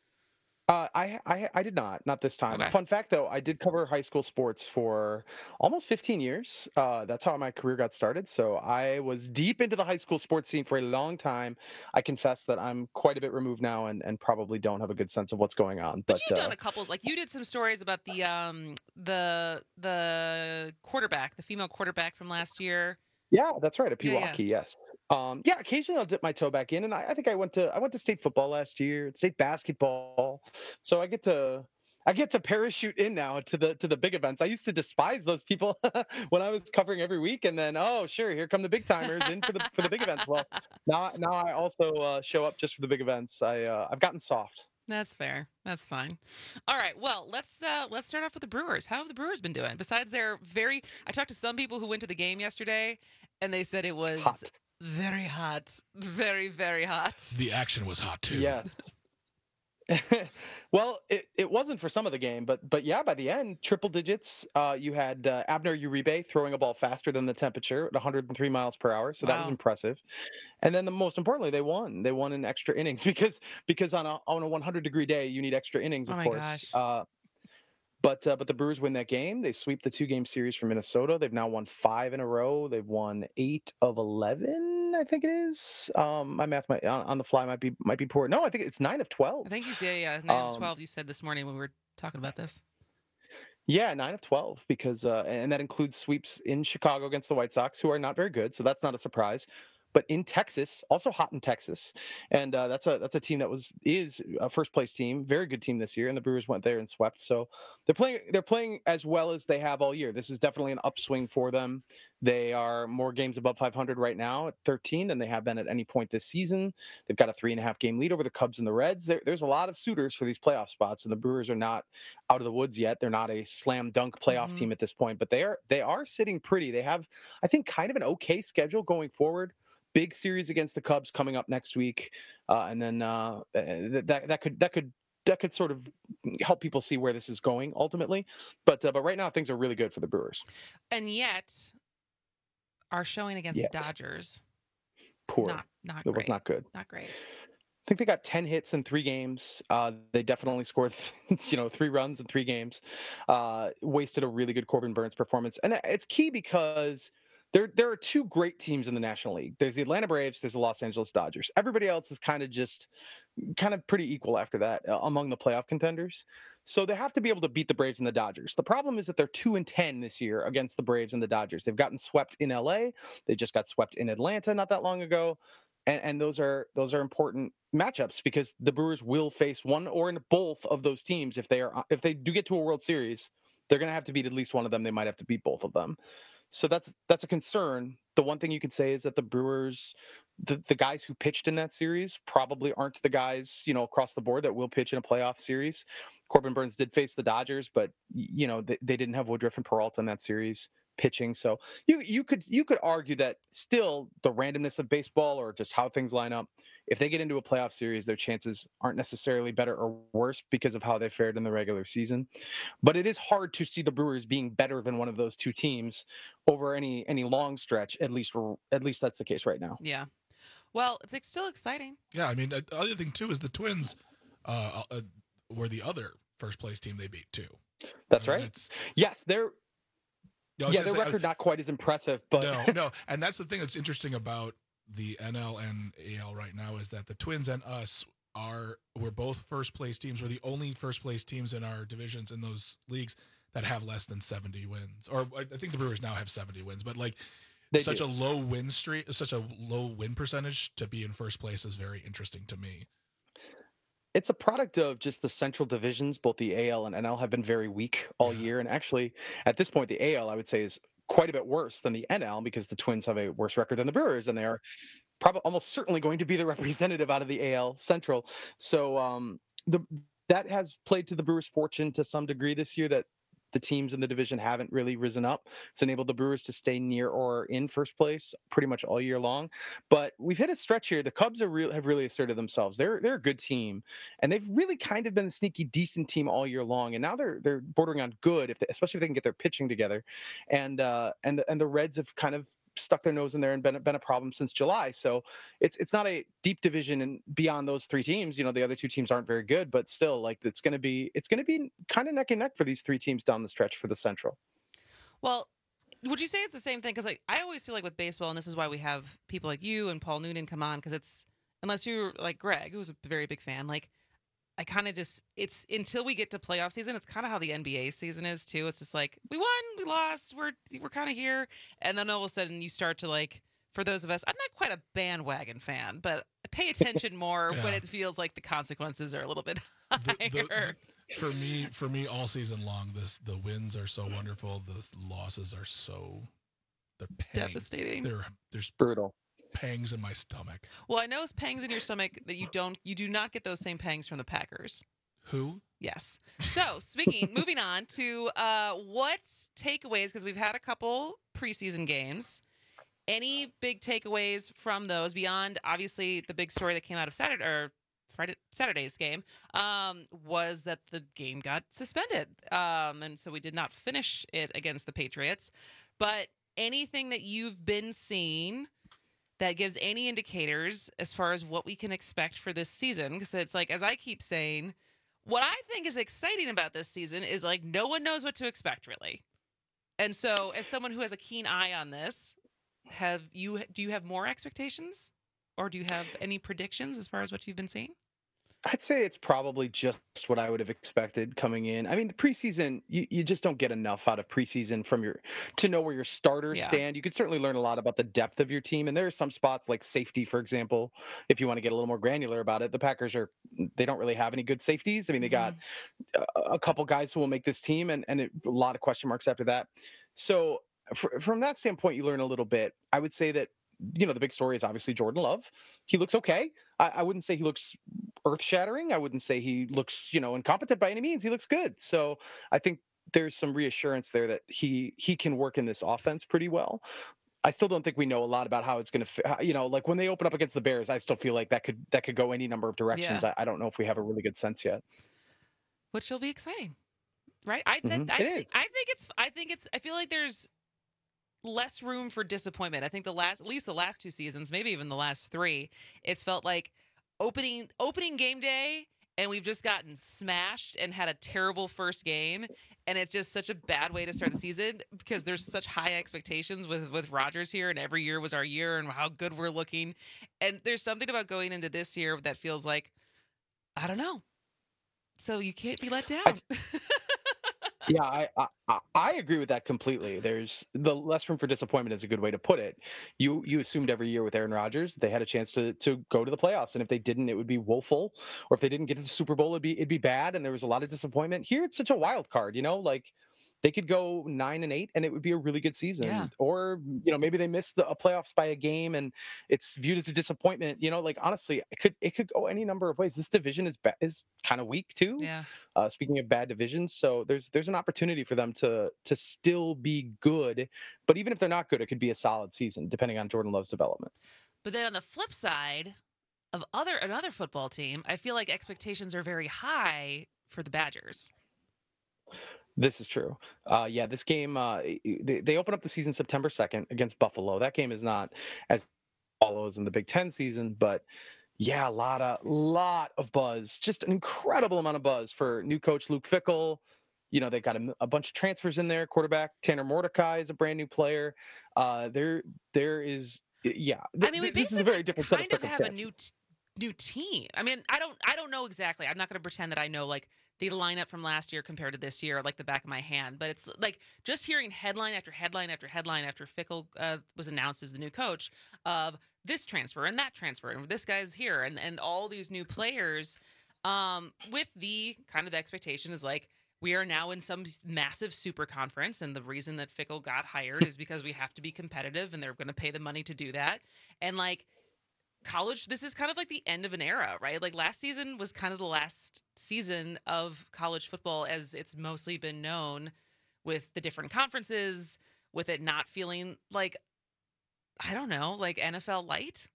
Uh, I, I I did not, not this time. Okay. Fun fact though, I did cover high school sports for almost fifteen years. Uh, that's how my career got started. So I was deep into the high school sports scene for a long time. I confess that I'm quite a bit removed now and, and probably don't have a good sense of what's going on. But, But you've uh, done a couple. Like you did some stories about the um the the quarterback, the female quarterback from last year. yeah, that's right. At Yeah, yeah. Pewaukee, yes. Um, yeah, occasionally I'll dip my toe back in, and I, I think I went to I went to state football last year, state basketball. So I get to I get to parachute in now to the to the big events. I used to despise those people when I was covering every week, and then oh sure, here come the big timers in for the for the big events. Well, now now I also uh, show up just for the big events. I uh, I've gotten soft. That's fair. That's fine. All right. Well, let's uh let's start off with the Brewers. How have the Brewers been doing? Besides their very I talked to some people who went to the game yesterday and they said it was Hot. very hot. Very, very hot. The action was hot too. Yes. Well, it, it wasn't for some of the game, but but yeah, by the end, triple digits. Uh, you had uh, Abner Uribe throwing a ball faster than the temperature at one hundred three miles per hour, so that was Wow. impressive. And then the most importantly, they won. They won in extra innings because because on a on a one hundred degree day, you need extra innings, Oh of my course. gosh. Uh, but uh, but the Brewers win that game. They sweep the two game series from Minnesota. They've now won five in a row. They've won eight of eleven, I think it is. Um, my math might, on, on the fly might be might be poor. No, I think it's nine of twelve. I think you said yeah, nine of Um, twelve you said this morning when we were talking about this. Yeah, nine of twelve because uh, and that includes sweeps in Chicago against the White Sox, who are not very good, so that's not a surprise. But in Texas, also hot in Texas, and uh, that's a that's a team that was is a first place team, very good team this year, and the Brewers went there and swept. So they're playing they're playing as well as they have all year. This is definitely an upswing for them. They are more games above five hundred right now at thirteen than they have been at any point this season. They've got a three and a half game lead over the Cubs and the Reds. There, there's a lot of suitors for these playoff spots, and the Brewers are not out of the woods yet. They're not a slam dunk playoff Mhm. team at this point, but they are they are sitting pretty. They have, I think, kind of an okay schedule going forward. Big series against the Cubs coming up next week, uh, and then uh, th- that that could that could that could sort of help people see where this is going ultimately. But uh, but right now things are really good for the Brewers. And yet our showing against Yet. the Dodgers. Poor. Not not It great. was not good. Not great. I think they got ten hits in three games. Uh, they definitely scored, you know, three runs in three games. Uh, wasted a really good Corbin Burns performance, and it's key because there there are two great teams in the National League. There's the Atlanta Braves. There's the Los Angeles Dodgers. Everybody else is kind of just kind of pretty equal after that uh, among the playoff contenders. So they have to be able to beat the Braves and the Dodgers. The problem is that they're two and ten this year against the Braves and the Dodgers. They've gotten swept in L A. They just got swept in Atlanta not that long ago. And, and those are those are important matchups because the Brewers will face one or in both of those teams if they are if they do get to a World Series. They're going to have to beat at least one of them. They might have to beat both of them. So that's that's a concern. The one thing you can say is that the Brewers, the, the guys who pitched in that series probably aren't the guys, you know, across the board that will pitch in a playoff series. Corbin Burns did face the Dodgers, but y- you know, they, they didn't have Woodruff and Peralta in that series pitching. So you you could you could argue that still the randomness of baseball or just how things line up if they get into a playoff series, their chances aren't necessarily better or worse because of how they fared in the regular season. But it is hard to see the Brewers being better than one of those two teams over any any long stretch. At least at least that's the case right now. Yeah. Well, it's like, still exciting. Yeah, I mean, uh, the other thing too is the Twins uh, uh, were the other first place team they beat too. That's I mean, right. it's- Yes, they're I was yeah, gonna their say, record not quite as impressive, but no, no, and that's the thing that's interesting about the N L and A L right now is that the Twins and us are we're both first place teams. We're the only first place teams in our divisions in those leagues that have less than seventy wins. Or I I think the Brewers now have seventy wins, but like They such do. a low win streak, such a low win percentage to be in first place is very interesting to me. it's a product of just the central divisions. Both the A L and N L have been very weak all Yeah. year. And actually, at this point, the A L, I would say, is quite a bit worse than the N L because the Twins have a worse record than the Brewers, and they are probably almost certainly going to be the representative out of the A L Central. So um, the that has played to the Brewers' fortune to some degree this year, that the teams in the division haven't really risen up. It's enabled the Brewers to stay near or in first place pretty much all year long. But we've hit a stretch here. The Cubs are real, have really asserted themselves. They're they're a good team, and they've really kind of been a sneaky, decent team all year long. And now they're they're bordering on good, if they, especially if they can get their pitching together. And uh, and the, and the Reds have kind of stuck their nose in there and been, been a problem since July. So it's it's not a deep division, and beyond those three teams, you know, the other two teams aren't very good, but still, like, it's going to be it's going to be kind of neck and neck for these three teams down the stretch for the Central. Well, would you say it's the same thing? Because like I always feel like with baseball, and this is why we have people like you and Paul Noonan come on, because it's, unless you're like Greg, who's a very big fan, like I kind of just, it's until we get to playoff season, it's kind of how the N B A season is too. It's just like, we won, we lost, we're we're kind of here. And then all of a sudden you start to, like, for those of us, I'm not quite a bandwagon fan, but I pay attention more Yeah. when it feels like the consequences are a little bit The- higher. the- for me, for me, all season long, this the wins are so wonderful. The losses are so they're pang, Devastating. They're there's brutal pangs in my stomach. Well, I know it's pangs in your stomach that you don't, you do not get those same pangs from the Packers. Who? Yes. So, speaking, moving on to uh, what takeaways, because we've had a couple preseason games. Any big takeaways from those beyond, obviously, the big story that came out of Saturday or Friday, Saturday's game um, was that the game got suspended, um, and so we did not finish it against the Patriots. But anything that you've been seeing that gives any indicators as far as what we can expect for this season? Because it's like, as I keep saying, what I think is exciting about this season is like no one knows what to expect really. And so as someone who has a keen eye on this, have you do you have more expectations, or do you have any predictions as far as what you've been seeing? I'd say it's probably just what I would have expected coming in. I mean, the preseason, you, you just don't get enough out of preseason from your to know where your starters Yeah. stand. You could certainly learn a lot about the depth of your team, and there are some spots like safety, for example. If you want to get a little more granular about it, the Packers are they don't really have any good safeties. I mean, they got a, a couple guys who will make this team, and and it, a lot of question marks after that. So fr- from that standpoint, you learn a little bit. I would say that, you know, the big story is obviously Jordan Love. He looks okay. I, I wouldn't say he looks earth-shattering. I wouldn't say he looks, you know, incompetent by any means. He looks good. So I think there's some reassurance there that he he can work in this offense pretty well. I still don't think we know a lot about how it's going to, you know, like when they open up against the Bears, I still feel like that could that could go any number of directions. Yeah. I, I don't know if we have a really good sense yet. Which will be exciting, right? I that, Mhm. I, It think, is. I think it's I think it's I feel like there's less room for disappointment. I think the last at least the last two seasons, maybe even the last three, it's felt like opening opening game day and we've just gotten smashed and had a terrible first game, and it's just such a bad way to start the season because there's such high expectations with with Rodgers here, and every year was our year and how good we're looking. And there's something about going into this year that feels like, I don't know. So you can't be let down. Yeah, I, I I- I agree with that completely. There's the less room for disappointment is a good way to put it. You you assumed every year with Aaron Rodgers they had a chance to to go to the playoffs, and if they didn't, it would be woeful. Or if they didn't get to the Super Bowl, it'd be it'd be bad, and there was a lot of disappointment. Here, it's such a wild card, you know, like they could go nine and eight, and it would be a really good season. Yeah. Or you know, maybe they missed the a playoffs by a game, and it's viewed as a disappointment. You know, like honestly, it could it could go any number of ways. This division is ba- is kind of weak too. Yeah. Uh, speaking of bad divisions, so there's there's an opportunity for them to to still be good, but even if they're not good, it could be a solid season depending on Jordan Love's development. But then on the flip side of other another football team, I feel like expectations are very high for the Badgers. This is true. Uh, yeah, this game, uh, they, they open up the season September second against Buffalo. That game is not as follows in the Big Ten season, but yeah, a lot of lot of buzz, just an incredible amount of buzz for new coach Luke Fickell. You know, they got a, a bunch of transfers in there. Quarterback Tanner Mordecai is a brand new player. Uh, there, there is, yeah. Th- I mean, we this basically is a very different set kind of of have a new t- new team. I mean, I don't, I don't know exactly. I'm not going to pretend that I know like the lineup from last year compared to this year, like the back of my hand. But it's like just hearing headline after headline after headline after Fickell uh, was announced as the new coach of this transfer and that transfer and this guy's here and and all these new players. Um, with the kind of the expectation is like, we are now in some massive super conference, and the reason that Fickell got hired is because we have to be competitive, and they're going to pay the money to do that. And like college, this is kind of like the end of an era, right? Like last season was kind of the last season of college football as it's mostly been known, with the different conferences, with it not feeling like, I don't know, like N F L light.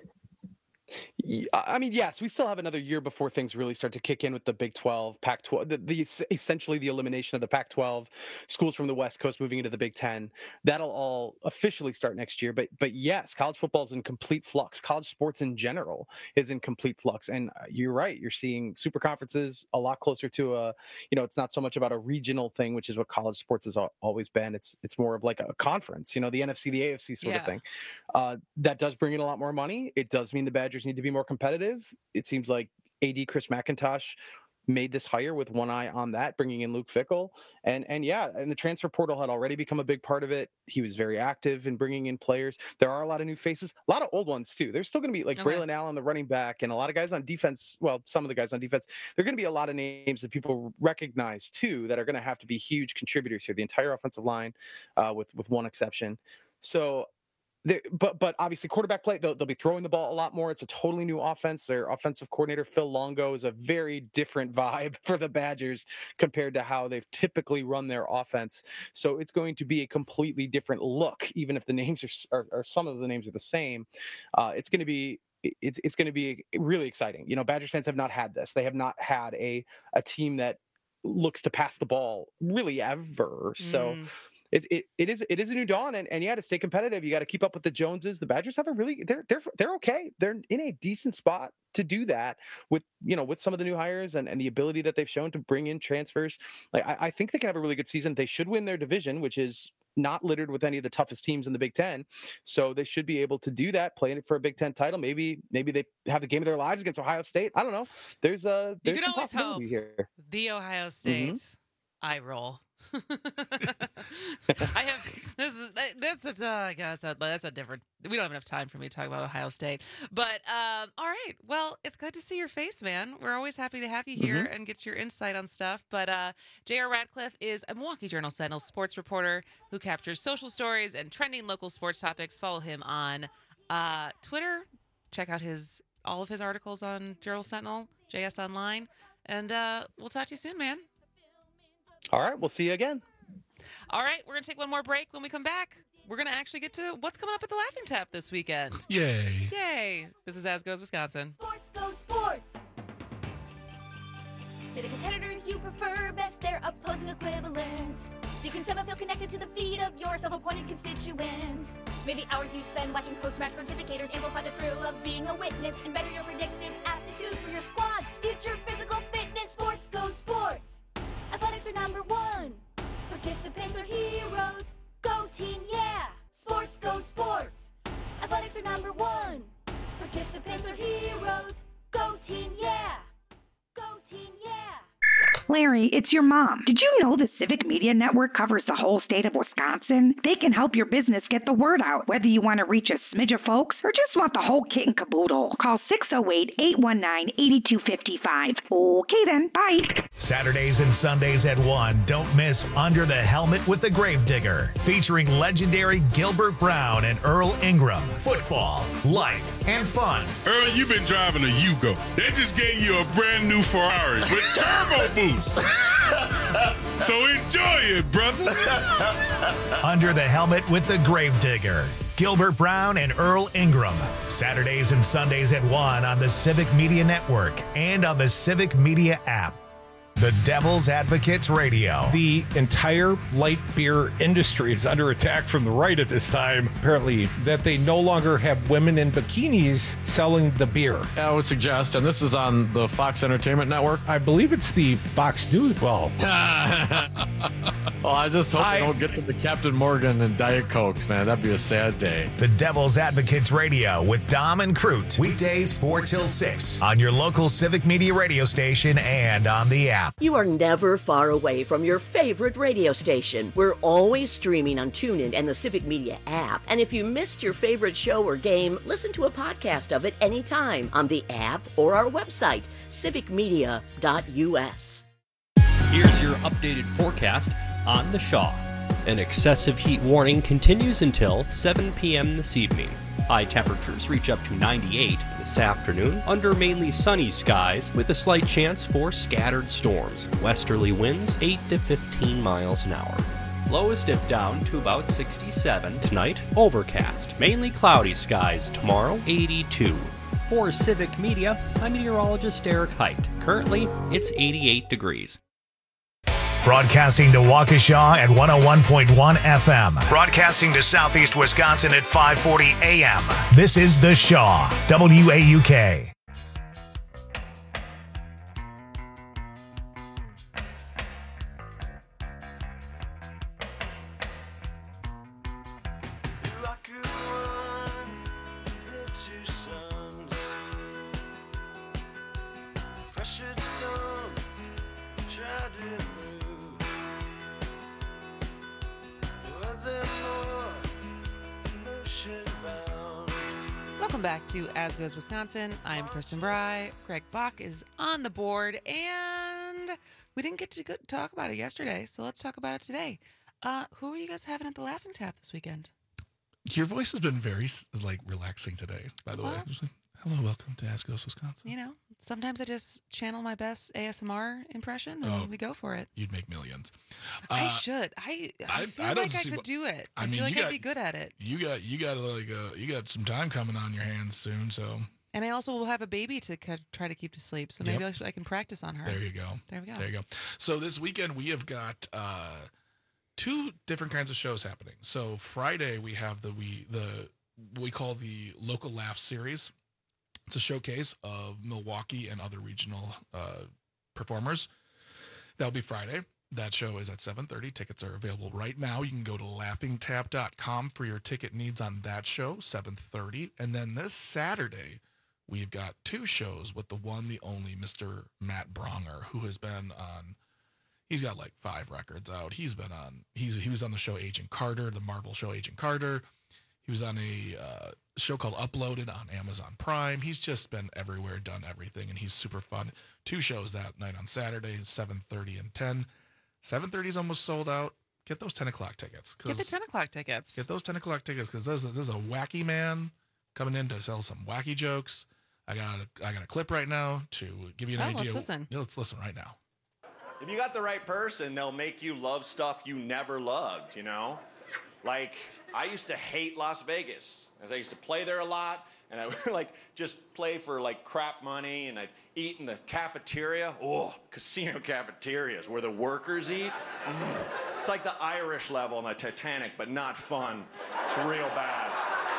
I mean, yes, we still have another year before things really start to kick in with the Big twelve, Pac twelve, the, the essentially the elimination of the Pac twelve, schools from the West Coast moving into the Big Ten. That'll all officially start next year. But but yes, college football is in complete flux. College sports in general is in complete flux. And you're right. You're seeing super conferences a lot closer to a, you know, it's not so much about a regional thing, which is what college sports has always been. It's it's more of like a conference, you know, the N F C, the A F C sort yeah. of thing. Uh, that does bring in a lot more money. It does mean the Badgers need to be more competitive. It seems like A D Chris McIntosh made this hire with one eye on that, bringing in Luke Fickell. And and yeah, and the transfer portal had already become a big part of it. He was very active in bringing in players. There are a lot of new faces, a lot of old ones too. There's still going to be like okay. Braylon Allen, the running back, and a lot of guys on defense. Well, some of the guys on defense. There are going to be a lot of names that people recognize too that are going to have to be huge contributors here. The entire offensive line, uh, with with one exception. So. There, but but obviously quarterback play, they'll, they'll be throwing the ball a lot more. It's a totally new offense. Their offensive coordinator, Phil Longo, is a very different vibe for the Badgers compared to how they've typically run their offense. So it's going to be a completely different look, even if the names are, are, are some of the names are the same. Uh, it's going to be it's it's going to be really exciting. You know, Badgers fans have not had this. They have not had a a team that looks to pass the ball really ever. So. Mm. It, it it is it is a new dawn, and, and yeah, to stay competitive, you got to keep up with the Joneses. The Badgers have a really they're they're they're okay. They're in a decent spot to do that with you know with some of the new hires and, and the ability that they've shown to bring in transfers. Like I, I think they can have a really good season. They should win their division, which is not littered with any of the toughest teams in the Big Ten. So they should be able to do that, playing it for a Big Ten title. Maybe maybe they have the game of their lives against Ohio State. I don't know. There's a there's you can some always hope here. The Ohio State mm-hmm. eye roll. I have this is that's a, uh, yeah, that's a that's a different. We don't have enough time for me to talk about Ohio State, but um, all right. Well, it's good to see your face, man. We're always happy to have you here mm-hmm. and get your insight on stuff. But uh, J R Radcliffe is a Milwaukee Journal Sentinel sports reporter who captures social stories and trending local sports topics. Follow him on uh, Twitter. Check out his all of his articles on Journal Sentinel, J S Online, and uh, we'll talk to you soon, man. All right, we'll see you again. All right, we're going to take one more break. When we come back, we're going to actually get to what's coming up at the Laughing Tap this weekend. Yay. Yay. This is As Goes Wisconsin. Sports go sports. They're the competitors you prefer best, their opposing equivalents. So you can somehow feel connected to the feet of your self-appointed constituents. Maybe hours you spend watching post-match pontificators amplify the thrill of being a witness and better your predictive aptitude for your squad. Future physical fitness. Sports go sports. Athletics are number one. Participants are heroes. Go team, yeah. Sports go sports. Athletics are number one. Participants are heroes. Go team, yeah. Go team, yeah. Larry, it's your mom. Did you know the Civic Media Network covers the whole state of Wisconsin? They can help your business get the word out, whether you want to reach a smidge of folks or just want the whole kit and caboodle. Call six oh eight, eight one nine, eight two five five. Okay then, bye. Saturdays and Sundays at one, don't miss Under the Helmet with the Gravedigger, featuring legendary Gilbert Brown and Earl Ingram. Football, life, and fun. Earl, you've been driving a Yugo. They just gave you a brand new Ferrari with turbo boost. So enjoy it, brother. Under the Helmet with the Gravedigger. Gilbert Brown and Earl Ingram. Saturdays and Sundays at one on the Civic Media Network and on the Civic Media app. The Devil's Advocates Radio. The entire light beer industry is under attack from the right at this time. Apparently, that they no longer have women in bikinis selling the beer. I would suggest, and this is on the Fox Entertainment Network. I believe it's the Fox News. Well, well, I just hope I, they don't get to the Captain Morgan and Diet Cokes, man. That'd be a sad day. The Devil's Advocates Radio with Dom and Crute. Weekdays four till six on your local Civic Media radio station and on the app. You are never far away from your favorite radio station. We're always streaming on TuneIn and the Civic Media app. And if you missed your favorite show or game, listen to a podcast of it anytime on the app or our website, civic media dot u s. Here's your updated forecast on the Shaw. An excessive heat warning continues until seven p.m. this evening. High temperatures reach up to ninety-eight this afternoon under mainly sunny skies with a slight chance for scattered storms. Westerly winds eight to fifteen miles an hour. Lows dip down to about sixty-seven tonight. Overcast, mainly cloudy skies tomorrow, eighty-two. For Civic Media, I'm meteorologist Eric Height. Currently, it's eighty-eight degrees. Broadcasting to Waukesha at one oh one point one F M. Broadcasting to Southeast Wisconsin at five forty A M. This is The Shaw, W A U K. Welcome back to As Goes Wisconsin. I'm Kristen Bry. Greg Bach is on the board, and we didn't get to go- talk about it yesterday, so let's talk about it today. Uh, who are you guys having at the Laughing Tap this weekend? Your voice has been very like relaxing today, by the well, way. Just like, hello, welcome to As Goes Wisconsin. You know, sometimes I just channel my best A S M R impression, and oh, we go for it. You'd make millions. I uh, should. I, I, I feel I like I could what, do it. I, I mean, feel like I'd got, be good at it. You got, you got like, uh, you got some time coming on your hands soon, so. And I also will have a baby to try to keep to sleep, so maybe yep. I, should, I can practice on her. There you go. There we go. There you go. So this weekend we have got uh, two different kinds of shows happening. So Friday we have the we the what we call the Local Laugh Series. It's a showcase of Milwaukee and other regional uh, performers. That'll be Friday. That show is at seven thirty. Tickets are available right now. You can go to laughing tap dot com for your ticket needs on that show, seven thirty. And then this Saturday, we've got two shows with the one, the only Mister Matt Bronger, who has been on, he's got like five records out. He's been on, he's he was on the show Agent Carter, the Marvel show Agent Carter. He was on a uh, show called Uploaded on Amazon Prime. He's just been everywhere, done everything, and he's super fun. Two shows that night on Saturday, seven thirty and ten. seven thirty is almost sold out. Get those ten o'clock tickets. Get the ten o'clock tickets. Get those ten o'clock tickets because this, this is a wacky man coming in to sell some wacky jokes. I got a, I got a clip right now to give you an oh, idea. Let's listen. Yeah, let's listen right now. If you got the right person, they'll make you love stuff you never loved, you know? Like, I used to hate Las Vegas, as I used to play there a lot, and I would, like, just play for, like, crap money, and I'd eat in the cafeteria. Oh, casino cafeterias, where the workers eat. Mm. It's like the Irish level on the Titanic, but not fun. It's real bad.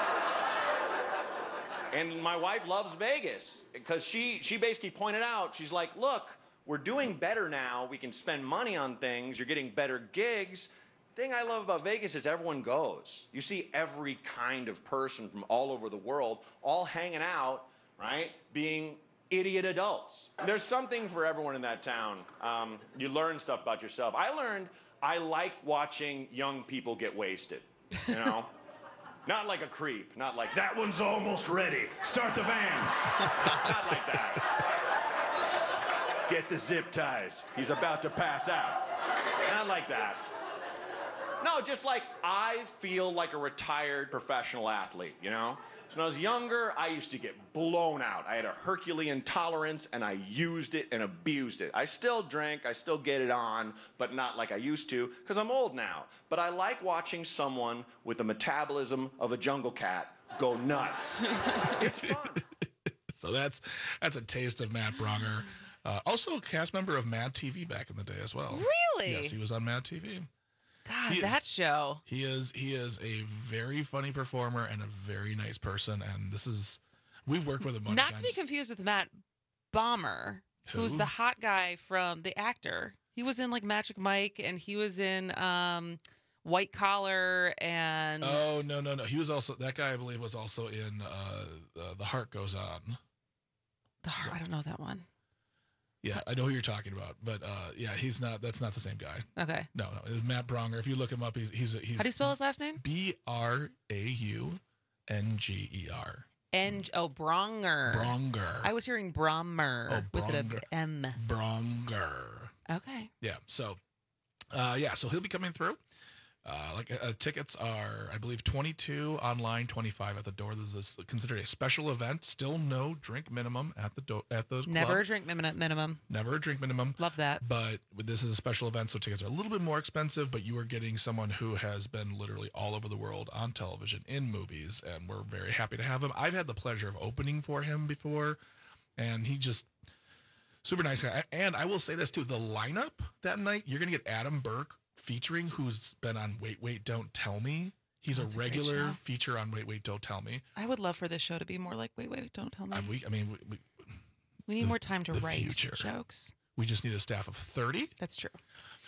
And my wife loves Vegas, because she, she basically pointed out, she's like, look, we're doing better now. We can spend money on things. You're getting better gigs. Thing I love about Vegas is everyone goes. You see every kind of person from all over the world all hanging out, right? Being idiot adults. There's something for everyone in that town. Um, you learn stuff about yourself. I learned I like watching young people get wasted, you know? Not like a creep, not like, that one's almost ready. Start the van. Not like that. Get the zip ties. He's about to pass out. Not like that. No, just like I feel like a retired professional athlete, you know? So when I was younger, I used to get blown out. I had a Herculean tolerance, and I used it and abused it. I still drink, I still get it on, but not like I used to, because I'm old now. But I like watching someone with the metabolism of a jungle cat go nuts. It's fun. So that's that's a taste of Matt Bronger. Uh, also a cast member of Mad T V back in the day as well. Really? Yes, he was on Mad T V. God, He that is- show. He is he is a very funny performer and a very nice person. And this is we've worked with him a bunch Not of to times. be confused with Matt Bomber, who's Who? the hot guy from the actor. He was in like Magic Mike, and he was in um, White Collar, and Oh no no no! He was also that guy. I believe was also in uh, uh, The Heart Goes On. the Heart. I don't know that one. Yeah, I know who you're talking about, but uh, yeah, he's not. That's not the same guy. Okay. No, no, it's Matt Bronger. If you look him up, he's he's he's. How do you spell his last name? B R A U N G E R. N oh Bronger. Bronger. I was hearing Brommer Oh, with an Bronger. M. Bronger. Okay. Yeah. So, uh, yeah. So he'll be coming through. Uh, like uh, tickets are, I believe, twenty-two online, twenty-five at the door. This is considered a special event. Still no drink minimum at the do- at the Never club. a drink min- minimum. Never a drink minimum. Love that. But this is a special event, so tickets are a little bit more expensive. But you are getting someone who has been literally all over the world on television, in movies, and we're very happy to have him. I've had the pleasure of opening for him before, and he just super nice guy. And I will say this too: the lineup that night, you're gonna get Adam Burke featuring, who's been on Wait Wait Don't Tell Me. He's Oh, a that's a great regular show. feature on Wait Wait Don't Tell Me. I would love for this show to be more like, wait, wait, don't tell me. And we, I mean, we, we, we need the- more time to the write future. jokes. we just need a staff of thirty. That's true.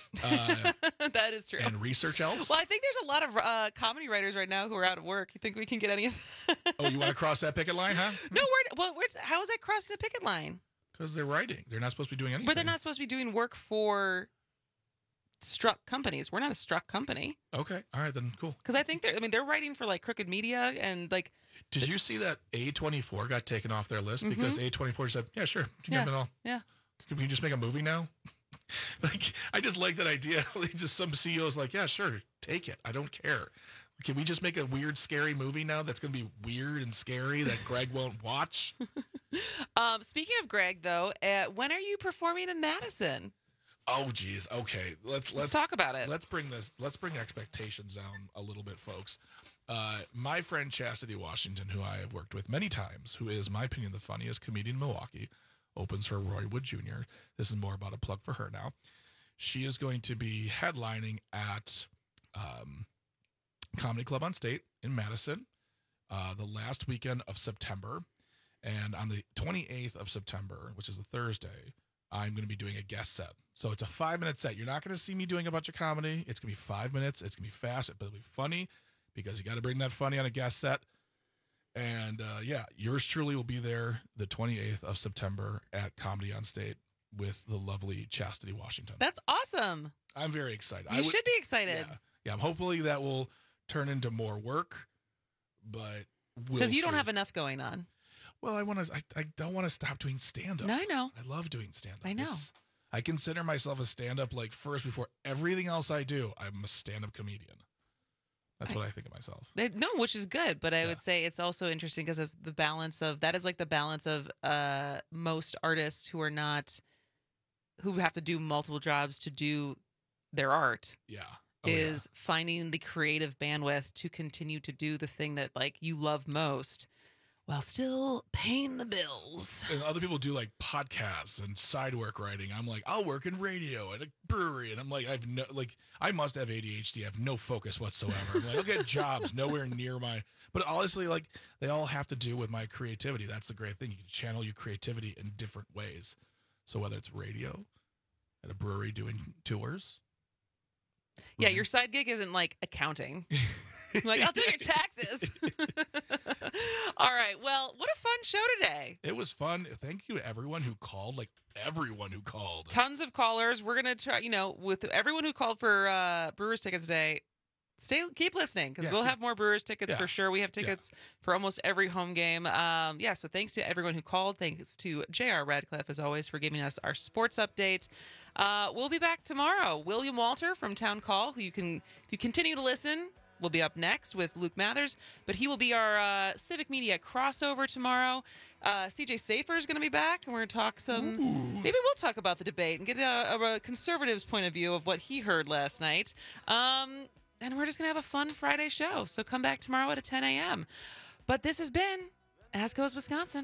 Uh, that is true. and research elves. Well, I think there's a lot of uh, comedy writers right now who are out of work. You think we can get any of Oh, you want to cross that picket line, huh? No, we're, well, where's, how is that crossing the picket line? Because they're writing. They're not supposed to be doing anything. But they're not supposed to be doing work for struck companies. We're not a struck company. Okay. All right, then cool. Because I think they're, I mean, they're writing for like Crooked Media and like. Did you see that A twenty-four got taken off their list because Mhm. A twenty-four said, yeah, sure. You can Yeah. have it all. Yeah. Can we just make a movie now? Like, I just like that idea. Like, just some C E O's like, yeah, sure, take it. I don't care. Can we just make a weird, scary movie now that's going to be weird and scary that Greg won't watch? Um, speaking of Greg, though, uh, when are you performing in Madison? Oh, geez. Okay, let's let's, Let's talk about it. Let's bring this. Let's bring expectations down a little bit, folks. Uh, my friend Chastity Washington, who I have worked with many times, who is, in my opinion, the funniest comedian in Milwaukee, opens for Roy Wood Junior This is more about a plug for her now. She is going to be headlining at um, Comedy Club on State in Madison uh, the last weekend of September. And on the twenty-eighth of September, which is a Thursday, I'm going to be doing a guest set. So it's a five-minute set. You're not going to see me doing a bunch of comedy. It's going to be five minutes. It's going to be fast, but it'll be funny because you got to bring that funny on a guest set. And uh, yeah, yours truly will be there the twenty-eighth of September at Comedy on State with the lovely Chastity Washington. That's awesome. I'm very excited. You I would- should be excited. Yeah, yeah. Hopefully that will turn into more work, but Because we'll you don't see. have enough going on. Well, I want to. I, I don't want to stop doing stand up. No, I know. I love doing stand up. I know. I consider myself a stand up like first before everything else I do. I'm a stand up comedian. That's what I think of myself. They, no, which is good, but I would say it's also interesting because it's the balance of that is like the balance of uh, most artists who are not who have to do multiple jobs to do their art. Yeah. is finding the creative bandwidth to continue to do the thing that like you love most while still paying the bills. And other people do like podcasts and side work writing. I'm like, I'll work in radio at a brewery, and I'm like, I've no like, I must have A D H D. I have no focus whatsoever. I'm like, I'll get jobs nowhere near my. But honestly, like, they all have to do with my creativity. That's the great thing. You can channel your creativity in different ways. So whether it's radio, at a brewery doing tours. Yeah, your side gig isn't like accounting. Like, I'll do your taxes. All right. Well, what a fun show today. It was fun. Thank you to everyone who called. Like everyone who called. Tons of callers. We're going to try, you know, with everyone who called for uh, Brewers tickets today, stay, keep listening because Yeah, we'll yeah. have more Brewers tickets Yeah. for sure. We have tickets for almost every home game. Um, yeah, so thanks to everyone who called. Thanks to J R Radcliffe, as always, for giving us our sports update. Uh, we'll be back tomorrow. William Walter from Town Call, who you can, if you continue to listen, will be up next with Luke Mathers, but he will be our uh, Civic Media crossover tomorrow. Uh, C J Safer is going to be back, and we're going to talk some. Ooh. Maybe we'll talk about the debate and get a, a, a conservative's point of view of what he heard last night. Um, and we're just going to have a fun Friday show. So come back tomorrow at ten a.m. But this has been As Goes Wisconsin.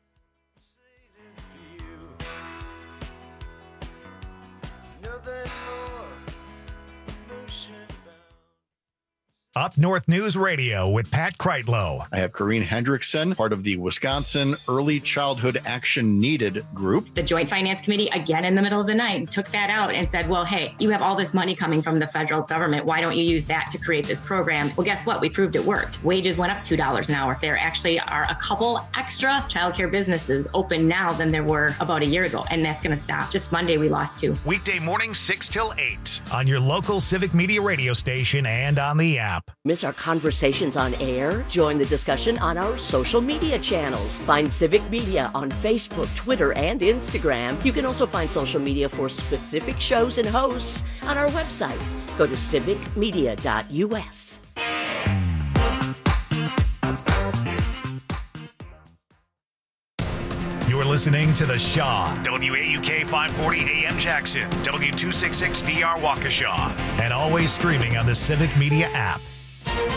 Up North News Radio with Pat Kreitlow. I have Corrine Hendrickson, part of the Wisconsin Early Childhood Action Needed group. The Joint Finance Committee, again in the middle of the night, took that out and said, well, hey, you have all this money coming from the federal government. Why don't you use that to create this program? Well, guess what? We proved it worked. Wages went up two dollars an hour. There actually are a couple extra childcare businesses open now than there were about a year ago, and that's going to stop. Just Monday, we lost two. Weekday morning, six till eight on your local Civic Media radio station and on the app. Miss our conversations on air? Join the discussion on our social media channels. Find Civic Media on Facebook, Twitter, and Instagram. You can also find social media for specific shows and hosts on our website. Go to civic media dot u s. You're listening to The Shaw, W A U K five forty A M Jackson, W two sixty-six D R Waukesha, and always streaming on the Civic Media app.